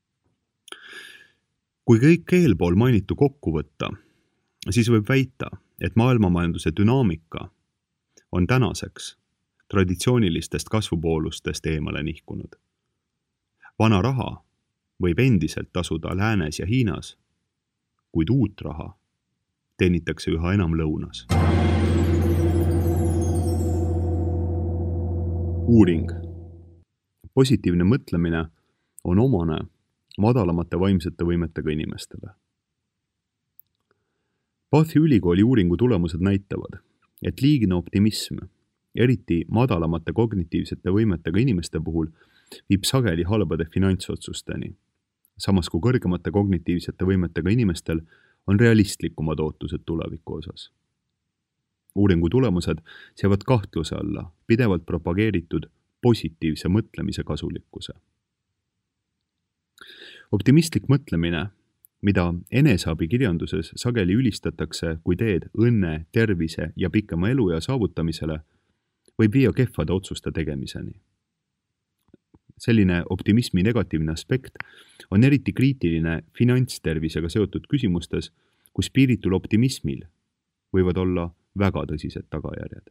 Kui kõik eelpool mainitu kokku võtta, siis võib väita, et maailmamajanduse dünaamika on tänaseks traditsioonilistest kasvupoolustest eemale nihkunud. Vana raha võib endiselt tasuda Läänes ja Hiinas, kuid uut raha teenitakse üha enam lõunas. Uuring. Positiivne mõtlemine on omane madalamate vaimsete võimetega inimestele. Bathi ülikooli uuringu tulemused näitavad, et liigne optimism, eriti madalamate kognitiivsete võimetega inimeste puhul, viib sageli halbade finantsotsusteni, samas kui kõrgemate kognitiivsete võimetega inimestel on realistlikumad ootused tuleviku osas. Uuringu tulemused seavad kahtluse alla pidevalt propageeritud positiivse mõtlemise kasulikkuse. Optimistlik mõtlemine, mida eneseabi kirjanduses sageli ülistatakse kui teed õnne, tervise ja pikema eluea saavutamisele, võib viia kehvade otsuste tegemiseni. Selline optimismi negatiivne aspekt on eriti kriitiline finantstervisega seotud küsimustes, kus piiritul optimismil võivad olla väga tõsised tagajärjed.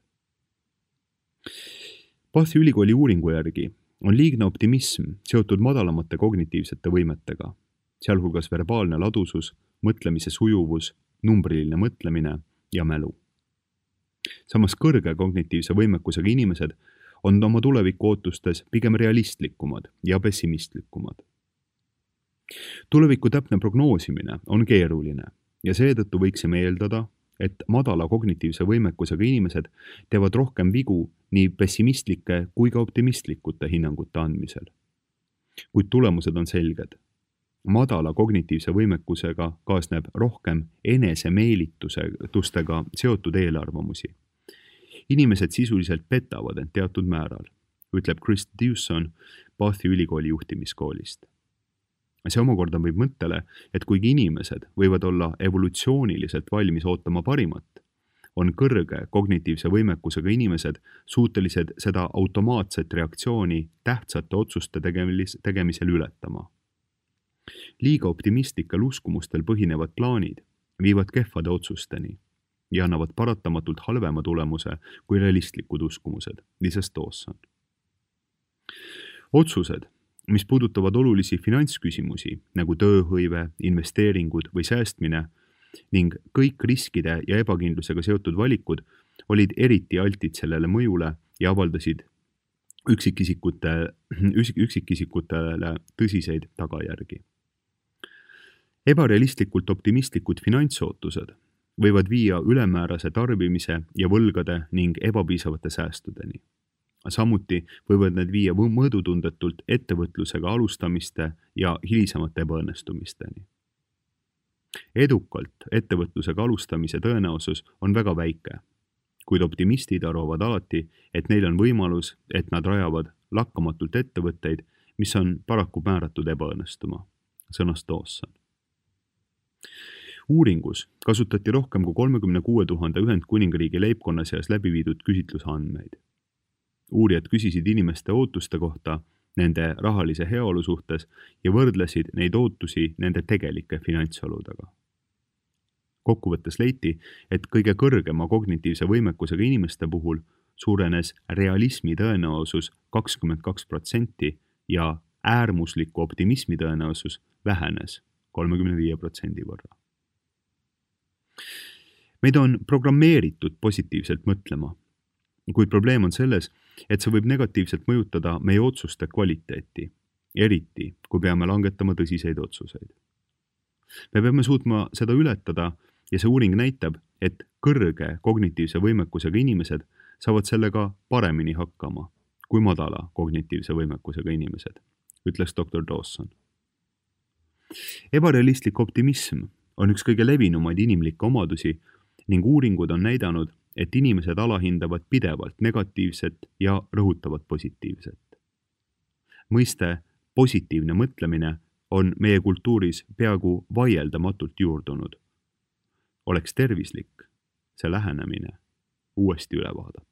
Bathi ülikooli uuringu järgi on liigne optimism seotud madalamate kognitiivsete võimetega, sealhulgas verbaalne ladusus, mõtlemise sujuvus, numbriline mõtlemine ja mälu. Samas kõrge kognitiivse võimekusega inimesed on oma tuleviku ootustes pigem realistlikumad ja pessimistlikumad. Tuleviku täpne prognoosimine on keeruline ja seetõttu võiksime eeldada, et madala kognitiivse võimekusega inimesed teevad rohkem vigu nii pessimistlike kui ka optimistlikute hinnangute andmisel. Kuid tulemused on selged. Madala kognitiivse võimekusega kaasneb rohkem enesemeelitustega seotud eelarvamusi. Inimesed sisuliselt petavad end teatud määral, ütleb Chris Dewson Bathi ülikooli juhtimiskoolist. See omakorda võib mõttele, et kuigi inimesed võivad olla evolutsiooniliselt valmis ootama parimat, on kõrge kognitiivse võimekusega inimesed suutelised seda automaatset reaktsiooni tähtsate otsuste tegemisel ületama. Liiga optimistlikel uskumustel põhinevad plaanid viivad kehvade otsusteni ja annavad paratamatult halvema tulemuse kui realistlikud uskumused, lisas Dawson. Otsused, mis puudutavad olulisi finantsküsimusi nagu tööhõive, investeeringud või säästmine ning kõik riskide ja ebakindlusega seotud valikud olid eriti altid sellele mõjule ja avaldasid üksikisikute, üksikisikutele tõsiseid tagajärgi. Ebarealistlikult optimistlikud finantsootused võivad viia ülemäärase tarbimise ja võlgade ning ebapiisavate säästudeni. Samuti võivad need viia mõõdutundetult ettevõtlusega alustamiste ja hilisemate ebaõnnestumisteni. Edukalt ettevõtlusega alustamise tõenäosus on väga väike, kuid optimistid arvavad alati, et neil on võimalus, et nad rajavad lakkamatult ettevõtteid, mis on paraku määratud ebaõnnestuma, sõnas Dawson. Uuringus kasutati rohkem kui kolmekümne kuue tuhande Ühendkuningriigi leibkonna seas läbi viidud küsitluse andmeid. Uurijad küsisid inimeste ootuste kohta nende rahalise heaolu suhtes ja võrdlesid neid ootusi nende tegelike finantsoludega. Kokkuvõttes leiti, et kõige kõrgema kognitiivse võimekusega inimeste puhul suurenes realismi tõenäosus kakskümmend kaks protsenti ja äärmusliku optimismi tõenäosus vähenes kolmekümne viie protsendi võrra. Meid on programmeeritud positiivselt mõtlema, kuid probleem on selles, et see võib negatiivselt mõjutada meie otsuste kvaliteeti, eriti kui peame langetama tõsiseid otsuseid. Me peame suutma seda ületada ja see uuring näitab, et kõrge kognitiivse võimekusega inimesed saavad sellega paremini hakkama kui madala kognitiivse võimekusega inimesed, ütles doktor Dawson. Ebarealistlik optimism on üks kõige levinumaid inimlikke omadusi ning uuringud on näidanud, et inimesed alahindavad pidevalt negatiivset ja rõhutavad positiivset. Mõiste positiivne mõtlemine on meie kultuuris peaaegu vaieldamatult juurdunud. Oleks tervislik see lähenemine uuesti üle vaadata.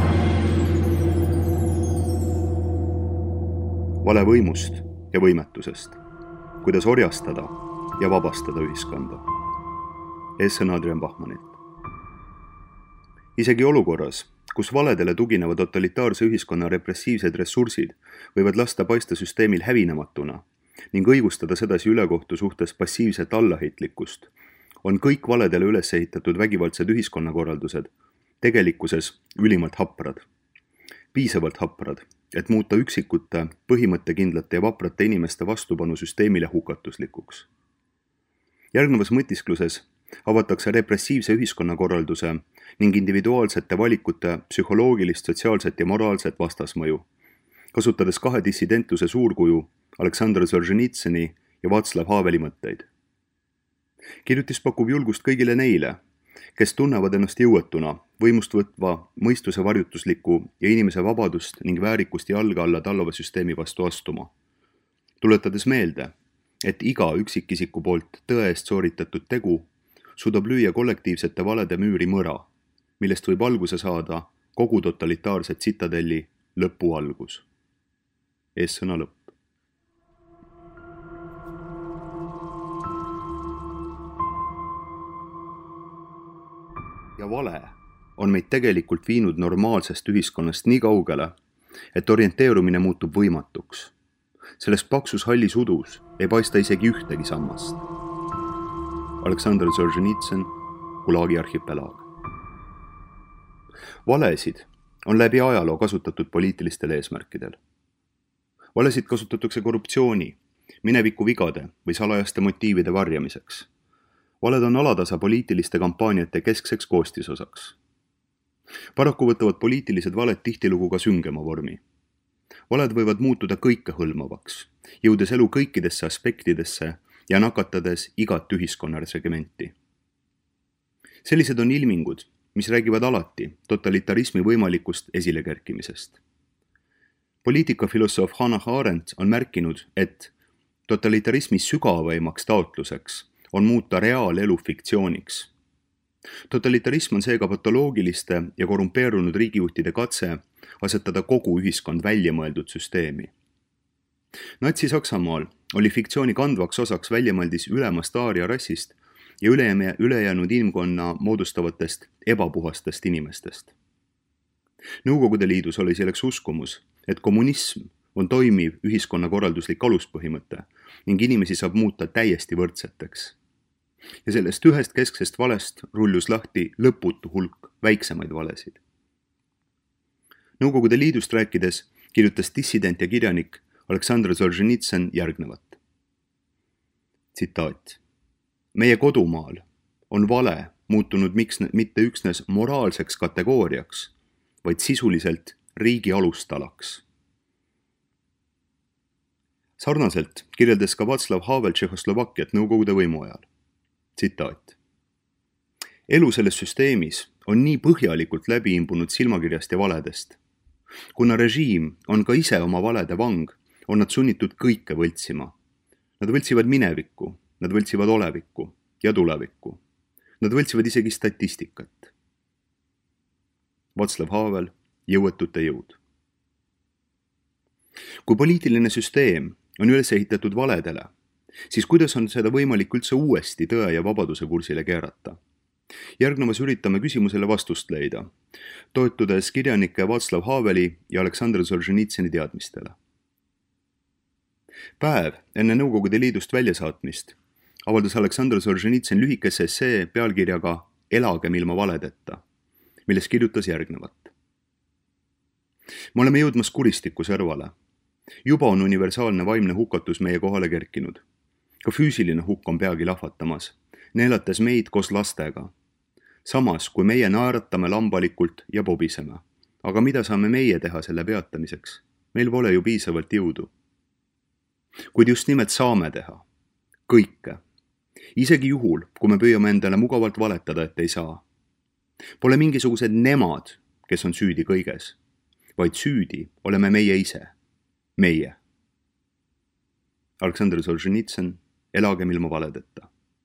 Vale võimust ja võimetusest. Kuidas orjastada ja vabastada ühiskonda. Esse on Adrian Bachmanilt. Isegi olukorras, kus valedele tugineva totalitaarse ühiskonna repressiivsed ressursid võivad lasta paista süsteemil hävinematuna ning õigustada sedasi ülekohtu suhtes passiivset allaheitlikkust, on kõik valedele üles ehitatud vägivaldsed ühiskonnakorraldused tegelikkuses ülimalt haprad. Piisavalt haprad, et muuta üksikute, põhimõttekindlate ja vaprate inimeste vastupanu süsteemile hukatuslikuks. Järgnevas mõtiskluses avatakse repressiivse ühiskonnakorralduse ning individuaalsete valikute psühholoogilist, sotsiaalset ja moraalset vastasmõju, kasutades kahe dissidentluse suurkuju Aleksandr Solženitsõni ja Václav Haveli mõtteid. Kirjutis pakub julgust kõigile neile, kes tunnevad ennast jõuetuna võimust võtva mõistuse varjutusliku ja inimese vabadust ning väärikust jalga alla tallava süsteemi vastu astuma. Tuletades meelde, et iga üksikisiku poolt tõe eest sooritatud tegu suudab lüüa kollektiivsete valede müüri mõra, millest võib alguse saada kogu totalitaarse tsitadelli lõpu algus. Eessõna lõpp. Ja vale on meid tegelikult viinud normaalsest ühiskonnast nii kaugele, et orienteerumine muutub võimatuks. Selles paksus hallis udus ei paista isegi ühtegi sammast. Aleksandr Solženitsõn, Gulagi arhipelaag. Valesid on läbi ajaloo kasutatud poliitilistel eesmärkidel. Valesid kasutatakse korruptsiooni, mineviku vigade või salajaste motiivide varjamiseks. Valed on alatasa poliitiliste kampaaniate keskseks koostisosaks. Paraku võtavad poliitilised valed tihtilugu ka süngema vormi. Valed võivad muutuda kõikehõlmavaks, jõudes elu kõikidesse aspektidesse ja nakatades igat ühiskonnasegmenti. Sellised on ilmingud, mis räägivad alati totalitarismi võimalikust esilekerkimisest. Poliitikafilosoof Hannah Arendt on märkinud, et totalitarismi sügavaimaks taotluseks on muuta reaalelu fiktsiooniks. Totalitarism on seega patoloogiliste ja korrumpeerunud riigijuhtide katse asetada kogu ühiskond väljamõeldud süsteemi. Natsi-Saksamaal oli fiktsiooni kandvaks osaks väljamõeldis ülemast aaria rassist ja ülejäänud inimkonna moodustavatest ebapuhastest inimestest. Nõukogude Liidus oli selleks uskumus, et kommunism on toimiv ühiskonnakorralduslik aluspõhimõte ning inimesi saab muuta täiesti võrdseteks. Ja sellest ühest kesksest valest rullus lahti lõputu hulk väiksemaid valesid. Nõukogude Liidust rääkides kirjutas dissident ja kirjanik Aleksandr Solženitsõn järgnevat. Tsitaat. Meie kodumaal on vale muutunud miks, mitte üksnes moraalseks kategooriaks, vaid sisuliselt riigi alustalaks. Sarnaselt kirjeldas ka Václav Havel Tšehhoslovakkiat Nõukogude võimu ajal. Tsitaat. Elu selles süsteemis on nii põhjalikult läbi imbunud silmakirjast ja valedest. Kuna režiim on ka ise oma valede vang, on nad sunnitud kõike võltsima. Nad võltsivad minevikku, nad võltsivad olevikku ja tulevikku. Nad võltsivad isegi statistikat. Václav Havel, jõuetute jõud. Kui poliitiline süsteem on üles ehitatud valedele, siis kuidas on seda võimalik üldse uuesti tõe ja vabaduse kursile keerata? Järgnevas üritame küsimusele vastust leida, toetudes kirjanike Václav Haveli ja Aleksandr Solženitsõni teadmistele. Päev enne Nõukogude Liidust väljasaatmist avaldas Aleksandr Solženitsõn lühikese essee pealkirjaga Elagem ilma valedeta, milles kirjutas järgnevat. Me oleme jõudmas kuristiku servale. Juba on universaalne vaimne hukatus meie kohale kerkinud. Ka füüsiline hukk on peagi lahvatamas, neelates meid koos lastega. Samas, kui meie naeratame lambalikult ja pobiseme. Aga mida saame meie teha selle peatamiseks? Meil pole ju piisavalt jõudu. Kuid just nimelt saame teha. Kõike. Isegi juhul, kui me püüame endale mugavalt valetada, et ei saa. Pole mingisugused nemad, kes on süüdi kõiges, vaid süüdi oleme meie ise. Meie. Aleksandr Solženitsõn, Elagem ilma valedeta.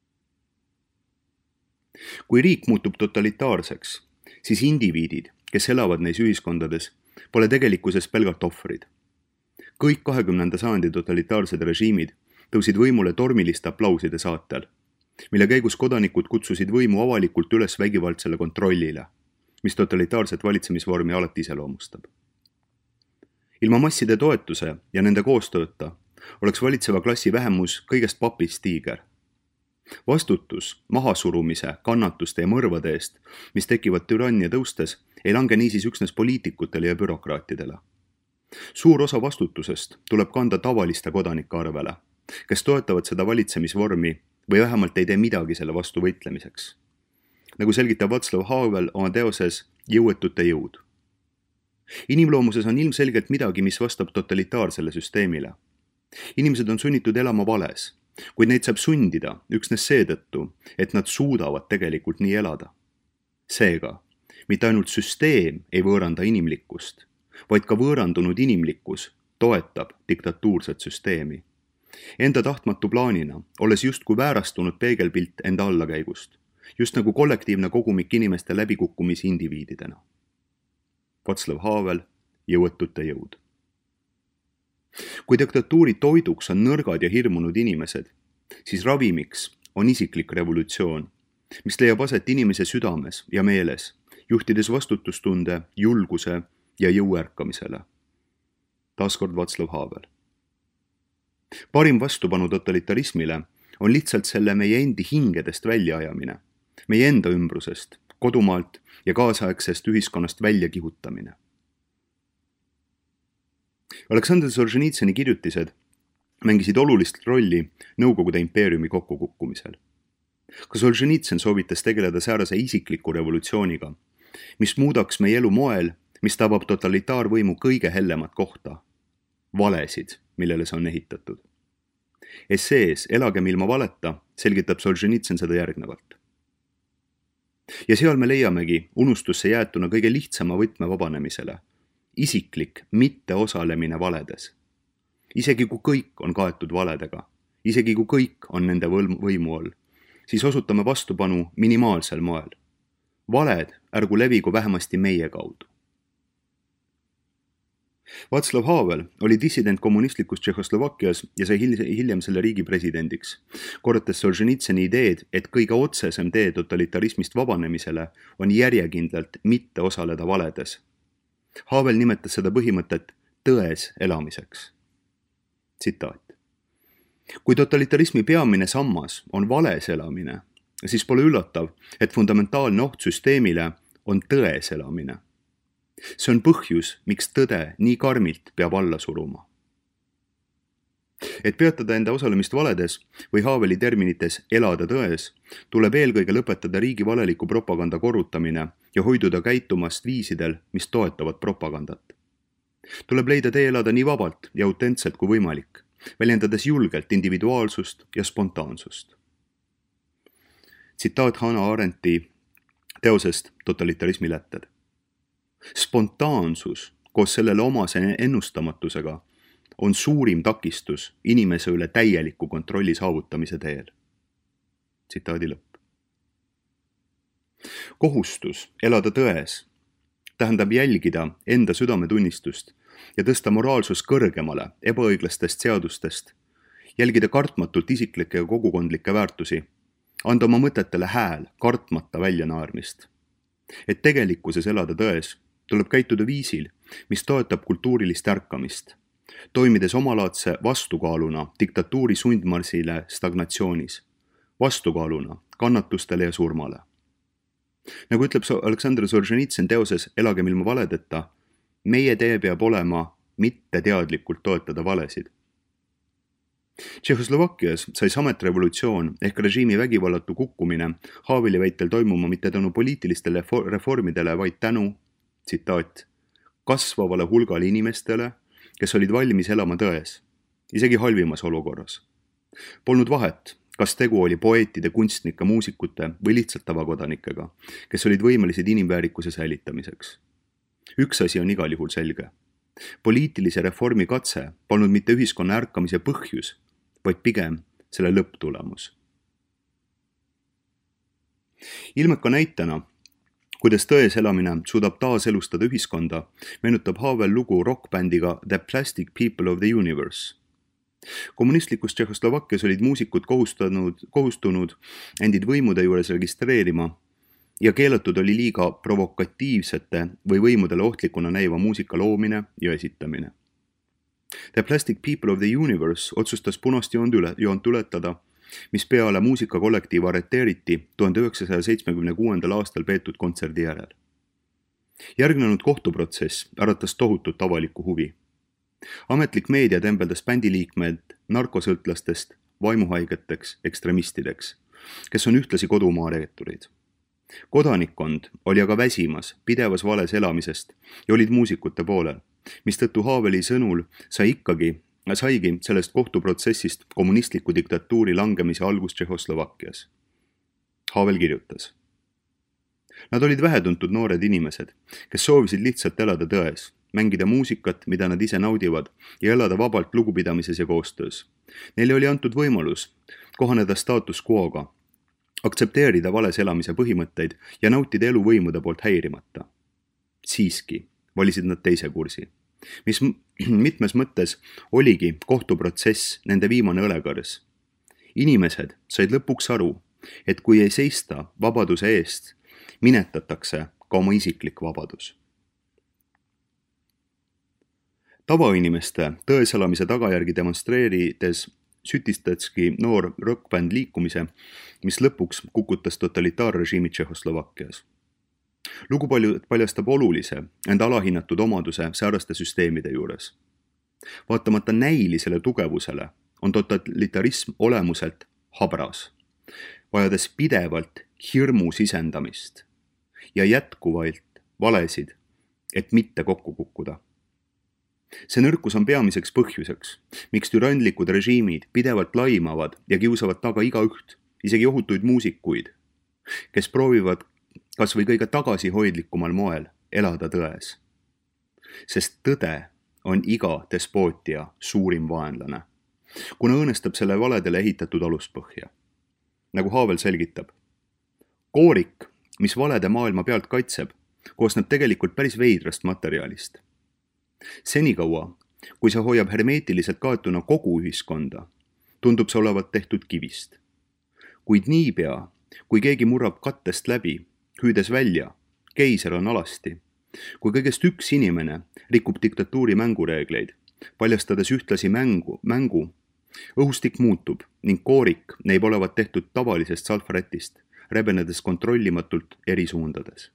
Kui riik muutub totalitaarseks, siis indiviidid, kes elavad neis ühiskondades, pole tegelikkuses pelgalt ohvrid. Kõik kahekümnenda sajandi totalitaarsed režiimid tõusid võimule tormiliste aplauside saatel, mille käigus kodanikud kutsusid võimu avalikult üles vägivaldsele kontrollile, mis totalitaarset valitsemisvormi alati iseloomustab. Ilma masside toetuse ja nende koostööta oleks valitseva klassi vähemus kõigest papist tiiger. Vastutus mahasurumise, kannatuste ja mõrvade eest, mis tekivad türannia tõustes, ei lange niisiis üksnes poliitikutele ja bürokraatidele. Suur osa vastutusest tuleb kanda tavaliste kodanike arvele, kes toetavad seda valitsemisvormi või vähemalt ei tee midagi selle vastu võitlemiseks. Nagu selgitab Václav Havel oma teoses Jõuetute jõud. Inimloomuses on ilmselgelt midagi, mis vastab totalitaarsele süsteemile. Inimesed on sunnitud elama vales, kuid neid saab sundida üksnes seetõttu, et nad suudavad tegelikult nii elada. Seega, mitte ainult süsteem ei võõranda inimlikkust, vaid ka võõrandunud inimlikkus toetab diktatuurset süsteemi. Enda tahtmatu plaanina, olles justkui väärastunud peegelpilt enda allakäigust, just nagu kollektiivne kogumik inimeste läbikukkumisi indiviididena. Václav Havel, Jõuetute jõud. Kui diktatuuri toiduks on nõrgad ja hirmunud inimesed, siis ravimiks on isiklik revolutsioon, mis leiab aset inimese südames ja meeles, juhtides vastutustunde, julguse ja jõuärkamisele. Taaskord Václav Havel. Parim vastupanu totalitarismile on lihtsalt selle meie endi hingedest väljaajamine, meie enda ümbrusest, kodumaalt ja kaasaegsest ühiskonnast välja kihutamine. Aleksandr Solženitsõni kirjutised mängisid olulist rolli Nõukogude impeeriumi kokkukukkumisel. Ka Solženitsõn soovitas tegeleda säärase isikliku revolutsiooniga, mis muudaks meie elu moel, mis tabab totalitaarvõimu kõige hellemat kohta, valesid, millele see on ehitatud. Essees Elagem ilma valeta selgitab Solženitsõn seda järgnevalt. Ja seal me leiamegi unustusse jäetuna kõige lihtsama võtme vabanemisele, isiklik mitteosalemine valedes. Isegi kui kõik on kaetud valedega, isegi kui kõik on nende võimu all, siis osutame vastupanu minimaalsel moel. Valed ärgu levigu vähemasti meie kaudu. Václav Havel oli dissident kommunistlikus Tšehhoslovakkias ja sai hiljem selle riigi presidendiks, korrates Solženitsõni ideed, et kõige otsesem tee totalitarismist vabanemisele on järjekindlalt mitte osaleda valedes. Havel nimetas seda põhimõtet tões elamiseks. Tsitaat. Kui totalitarismi peamine sammas on vales elamine, siis pole üllatav, et fundamentaalne oht süsteemile on tões elamine. See on põhjus, miks tõde nii karmilt peab alla suruma. Et peatada enda osalemist valedes või Haveli terminites elada tões, tuleb eelkõige lõpetada riigi valeliku propaganda korrutamine ja hoiduda käitumast viisidel, mis toetavad propagandat. Tuleb leida tee elada nii vabalt ja autentselt kui võimalik, väljendades julgelt individuaalsust ja spontaansust. Tsitaat Hannah Arendti teosest Totalitarismi lätted. Spontaansus koos sellele omase ennustamatusega on suurim takistus inimese üle täieliku kontrolli saavutamise teel. Tsitaadi lõpp. Kohustus elada tões tähendab jälgida enda südametunnistust ja tõsta moraalsus kõrgemale ebaõiglastest seadustest, jälgida kartmatult isiklikke ja kogukondlikke väärtusi, anda oma mõtetele hääl kartmata väljanaarmist. Et tegelikkuses elada tões, tuleb käituda viisil, mis toetab kultuurilist ärkamist, toimides omalaadse vastukaaluna diktatuuri sundmarsile stagnatsioonis, vastukaaluna kannatustele ja surmale. Nagu ütleb Aleksandr Solženitsõn teoses Elagem ilma valedeta, meie tee peab olema mitte teadlikult toetada valesid. Tšehhoslovakkias sai sametrevolutsioon ehk režiimi vägivallatu kukkumine Haveli väitel toimuma mitte tänu poliitilistele reformidele, vaid tänu, tsitaat, kasvavale hulgale inimestele, kes olid valmis elama tões, isegi halvimas olukorras. Polnud vahet, kas tegu oli poeetide, kunstnike, muusikute või lihtsalt tavakodanikega, kes olid võimelised inimväärikuse säilitamiseks. Üks asi on igal juhul selge. Poliitilise reformi katse polnud mitte ühiskonna ärkamise põhjus, vaid pigem selle lõpptulemus. Ilmeka näitena, kuidas tões elamine suudab taas elustada ühiskonda, meenutab Havel lugu rockbändiga The Plastic People of the Universe. Kommunistlikus Tšehhoslovakkias olid muusikud kohustunud, kohustunud endid võimude juures registreerima ja keelatud oli liiga provokatiivsete või võimudele ohtlikuna näiva muusika loomine ja esitamine. The Plastic People of the Universe otsustas punast joont, üle, joont ületada, mis peale muusikakollektiiv arreteeriti tuhande üheksasaja seitsmekümne kuuendal aastal peetud kontserdi järel. Järgnenud kohtuprotsess äratas tohutut avalikku huvi. Ametlik meedia tembeldas bändiliikmed narkosõltlastest vaimuhaigeteks ekstremistideks, kes on ühtlasi kodumaa reeturid. Kodanikkond oli aga väsimas pidevas vales elamisest ja olid muusikute poolel, mistõttu Haveli sõnul sai ikkagi, saigi sellest kohtuprotsessist kommunistliku diktatuuri langemise algus Tšehhoslovakkias. Havel kirjutas. Nad olid vähetuntud noored inimesed, kes soovisid lihtsalt elada tões, mängida muusikat, mida nad ise naudivad ja elada vabalt lugupidamises ja koostöös. Neile oli antud võimalus kohaneda status quo'ga, aktsepteerida vales elamise põhimõtteid ja nautida elu võimude poolt häirimata. Siiski valisid nad teise kursi, mis mitmes mõttes oligi kohtuprotsess nende viimane õlekõrs. Inimesed said lõpuks aru, et kui ei seista vabaduse eest, minetatakse ka oma isiklik vabadus. Tavainimeste tõeselamise tagajärgi demonstreerides sütistatski noor rockbänd liikumise, mis lõpuks kukutas totalitaarrežiimi Tšehhoslovakkias. Lugu paljastab olulise, enda alahinnatud omaduse sääraste süsteemide juures. Vaatamata näilisele tugevusele on totalitarism olemuselt habras, vajades pidevalt hirmu sisendamist ja jätkuvalt valesid, et mitte kokku kukkuda. See nõrkus on peamiseks põhjuseks, miks türanlikud režiimid pidevalt laimavad ja kiusavad taga igaüht, isegi ohutuid muusikuid, kes proovivad kas või kõige tagasihoidlikumal moel elada tões. Sest tõde on iga despootia suurim vaenlane, kuna õõnestab selle valedele ehitatud aluspõhja. Nagu Havel selgitab, koorik, mis valede maailma pealt kaitseb, koosneb tegelikult päris veidrast materjalist. Senikaua, kui see hoiab hermeetiliselt kaetuna kogu ühiskonda, tundub see olevat tehtud kivist. Kuid niipea, kui keegi murrab kattest läbi, hüüdes välja, keiser on alasti, kui kõigest üks inimene rikub diktatuuri mängureegleid, paljastades ühtlasi mängu, mängu, õhustik muutub ning koorik neib olevat tehtud tavalisest salfaretist, rebenedes kontrollimatult eri suundades.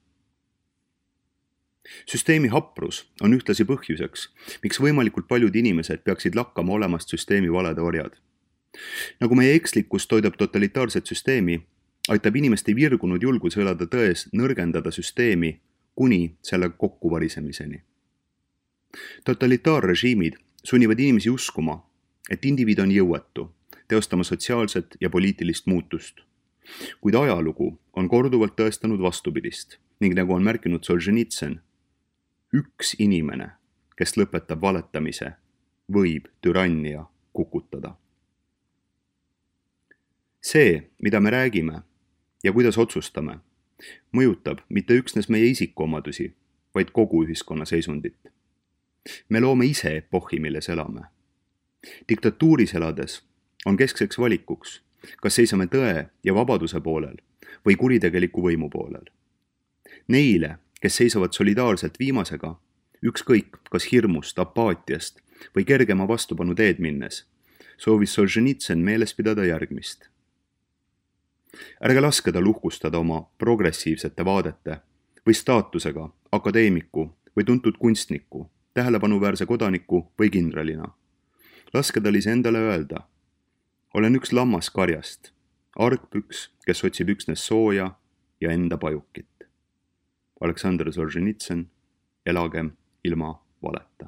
Süsteemi haprus on ühtlasi põhjuseks, miks võimalikult paljud inimesed peaksid lakkama olemast süsteemi valede orjad. Nagu meie ekslikkus toidab totalitaarset süsteemi, aitab inimeste virgunud julgus elada tões nõrgendada süsteemi kuni selle kokkuvarisemiseni. Totalitaarrežiimid sunnivad inimesi uskuma, et indiviid on jõuetu, teostama sotsiaalset ja poliitilist muutust. Kuid ajalugu on korduvalt tõestanud vastupidist ning nagu on märkinud Solženitsõn, üks inimene, kes lõpetab valetamise, võib türannia kukutada. See, mida me räägime ja kuidas otsustame, mõjutab mitte üksnes meie isikuomadusi, vaid kogu ühiskonna seisundit. Me loome ise epohhi, milles elame. Diktatuuris elades on keskseks valikuks, kas seisame tõe ja vabaduse poolel või kuritegeliku võimu poolel. Neile, kes seisavad solidaarselt viimasega, ükskõik kas hirmust, apaatiast või kergema vastupanu teed minnes, soovis Solženitsõn meeles pidada järgmist. ärge laske tal uhkustada oma progressiivsete vaadete või staatusega akadeemiku või tuntud kunstniku, tähelepanuväärse kodaniku või kindralina. Laske tal iseendale öelda, olen üks lammas karjast, argpüks, kes otsib üksnes sooja ja enda pajukit. Aleksandr Solženitsõn, elagem ilma valeta.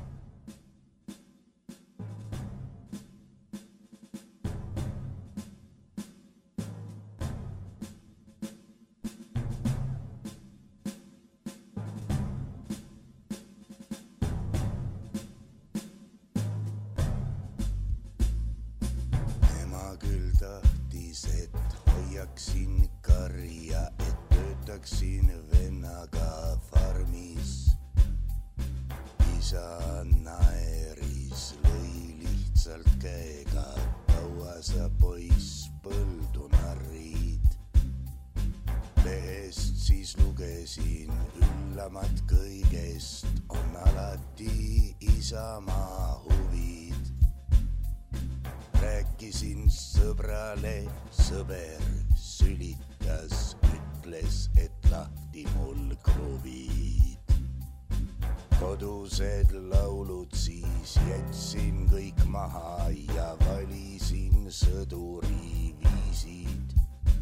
Hoiaksin karja, et töötaksin vennaga farmis. Isa naeris, lõi lihtsalt käega, kaua sa poiss põldu narrid. Lehest siis lugesin, üllamat kõigest on alati isamaa huvid. Rääkisin sõbrale, sõber sülitas, ütles, et lahti mul kruvid. Kodused laulud siis jätsin kõik maha ja valisin sõduri viisid.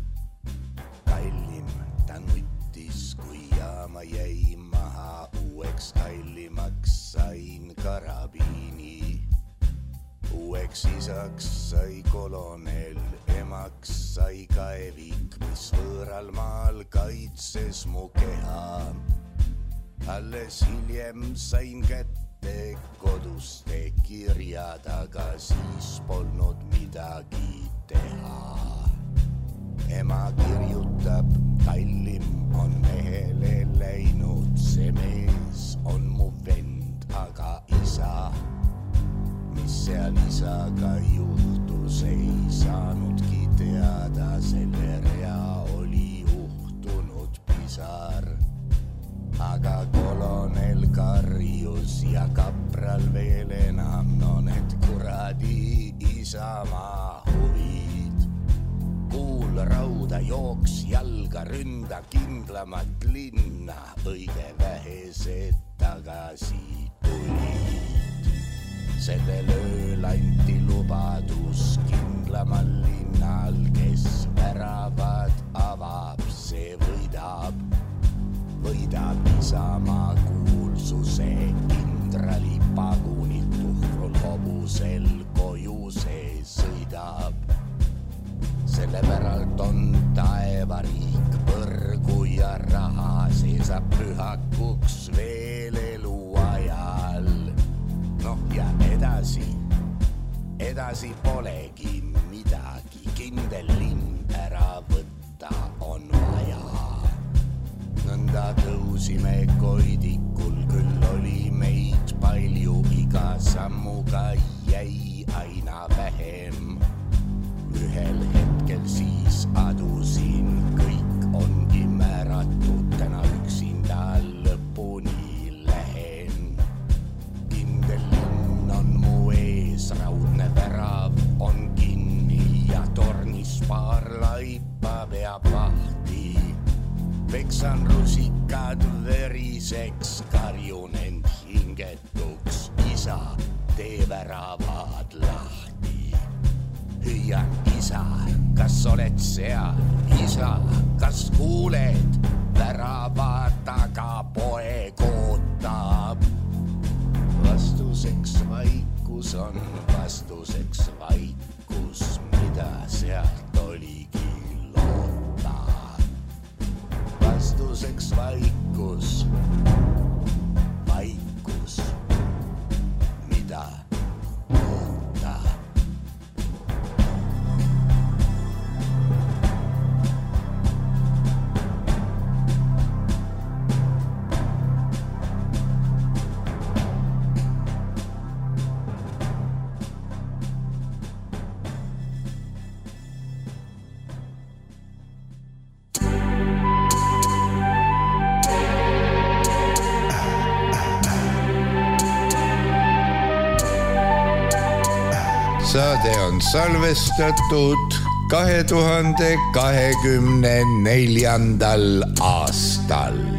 Kallim ta nuttis, kui jaama jäi maha, uueks kallimaks sain karabiini. Uueks isaks sai kolonel, emaks sai kaevik, mis võõral maal kaitses mu keha. Alles hiljem sain kätte koduste kirjad, aga siis polnud midagi teha. Ema kirjutab, kallim on mehele läinud, see mees on mu vend, aga isa seal isaga juhtus, ei saanudki teada, selle rea oli uhtunud pisar. Aga kolonel karjus ja kapral veel enam, no need kuradi isamaa huvid. Kuul rauda jooks jalga, ründa kindlamat linna, õige vähesed tagasi tulid. Sellel ööl anti lubadus kindlamal linnal, kes väravad avab, see võidab. Võidab isamaa kuulsuse, kindrali pagunit tuhrul hobusel koju see sõidab. Selle päralt on taevariik, põrgu ja raha, see saab pühakuks veel elu ajal. Noh ja edasi, edasi polegi midagi, kindel linn ära võtta on vaja. Nõnda tõusime koidikul, küll oli meid palju, iga sammuga jäi aina vähem. Ühel hetkel siis adusin, kõik ongi määratud, täna üksinda lõpuni lähen. Kindel linn on mu ees, raudne värav on kinni ja tornis paar laipa peab vahti. Peksan rusikad veriseks, karjun end hingetuks, isa, tee väravad lahti. Hüüan, isa, kas oled seal? Isa, kas kuuled? Värava taga poeg ootab. Vastuseks vaikus on, vastuseks vaikus, mida sealt oligi loota. Vastuseks vaikus, vaikus, mida loota. Saade on salvestatud kahe tuhande kahekümne neljandal aastal.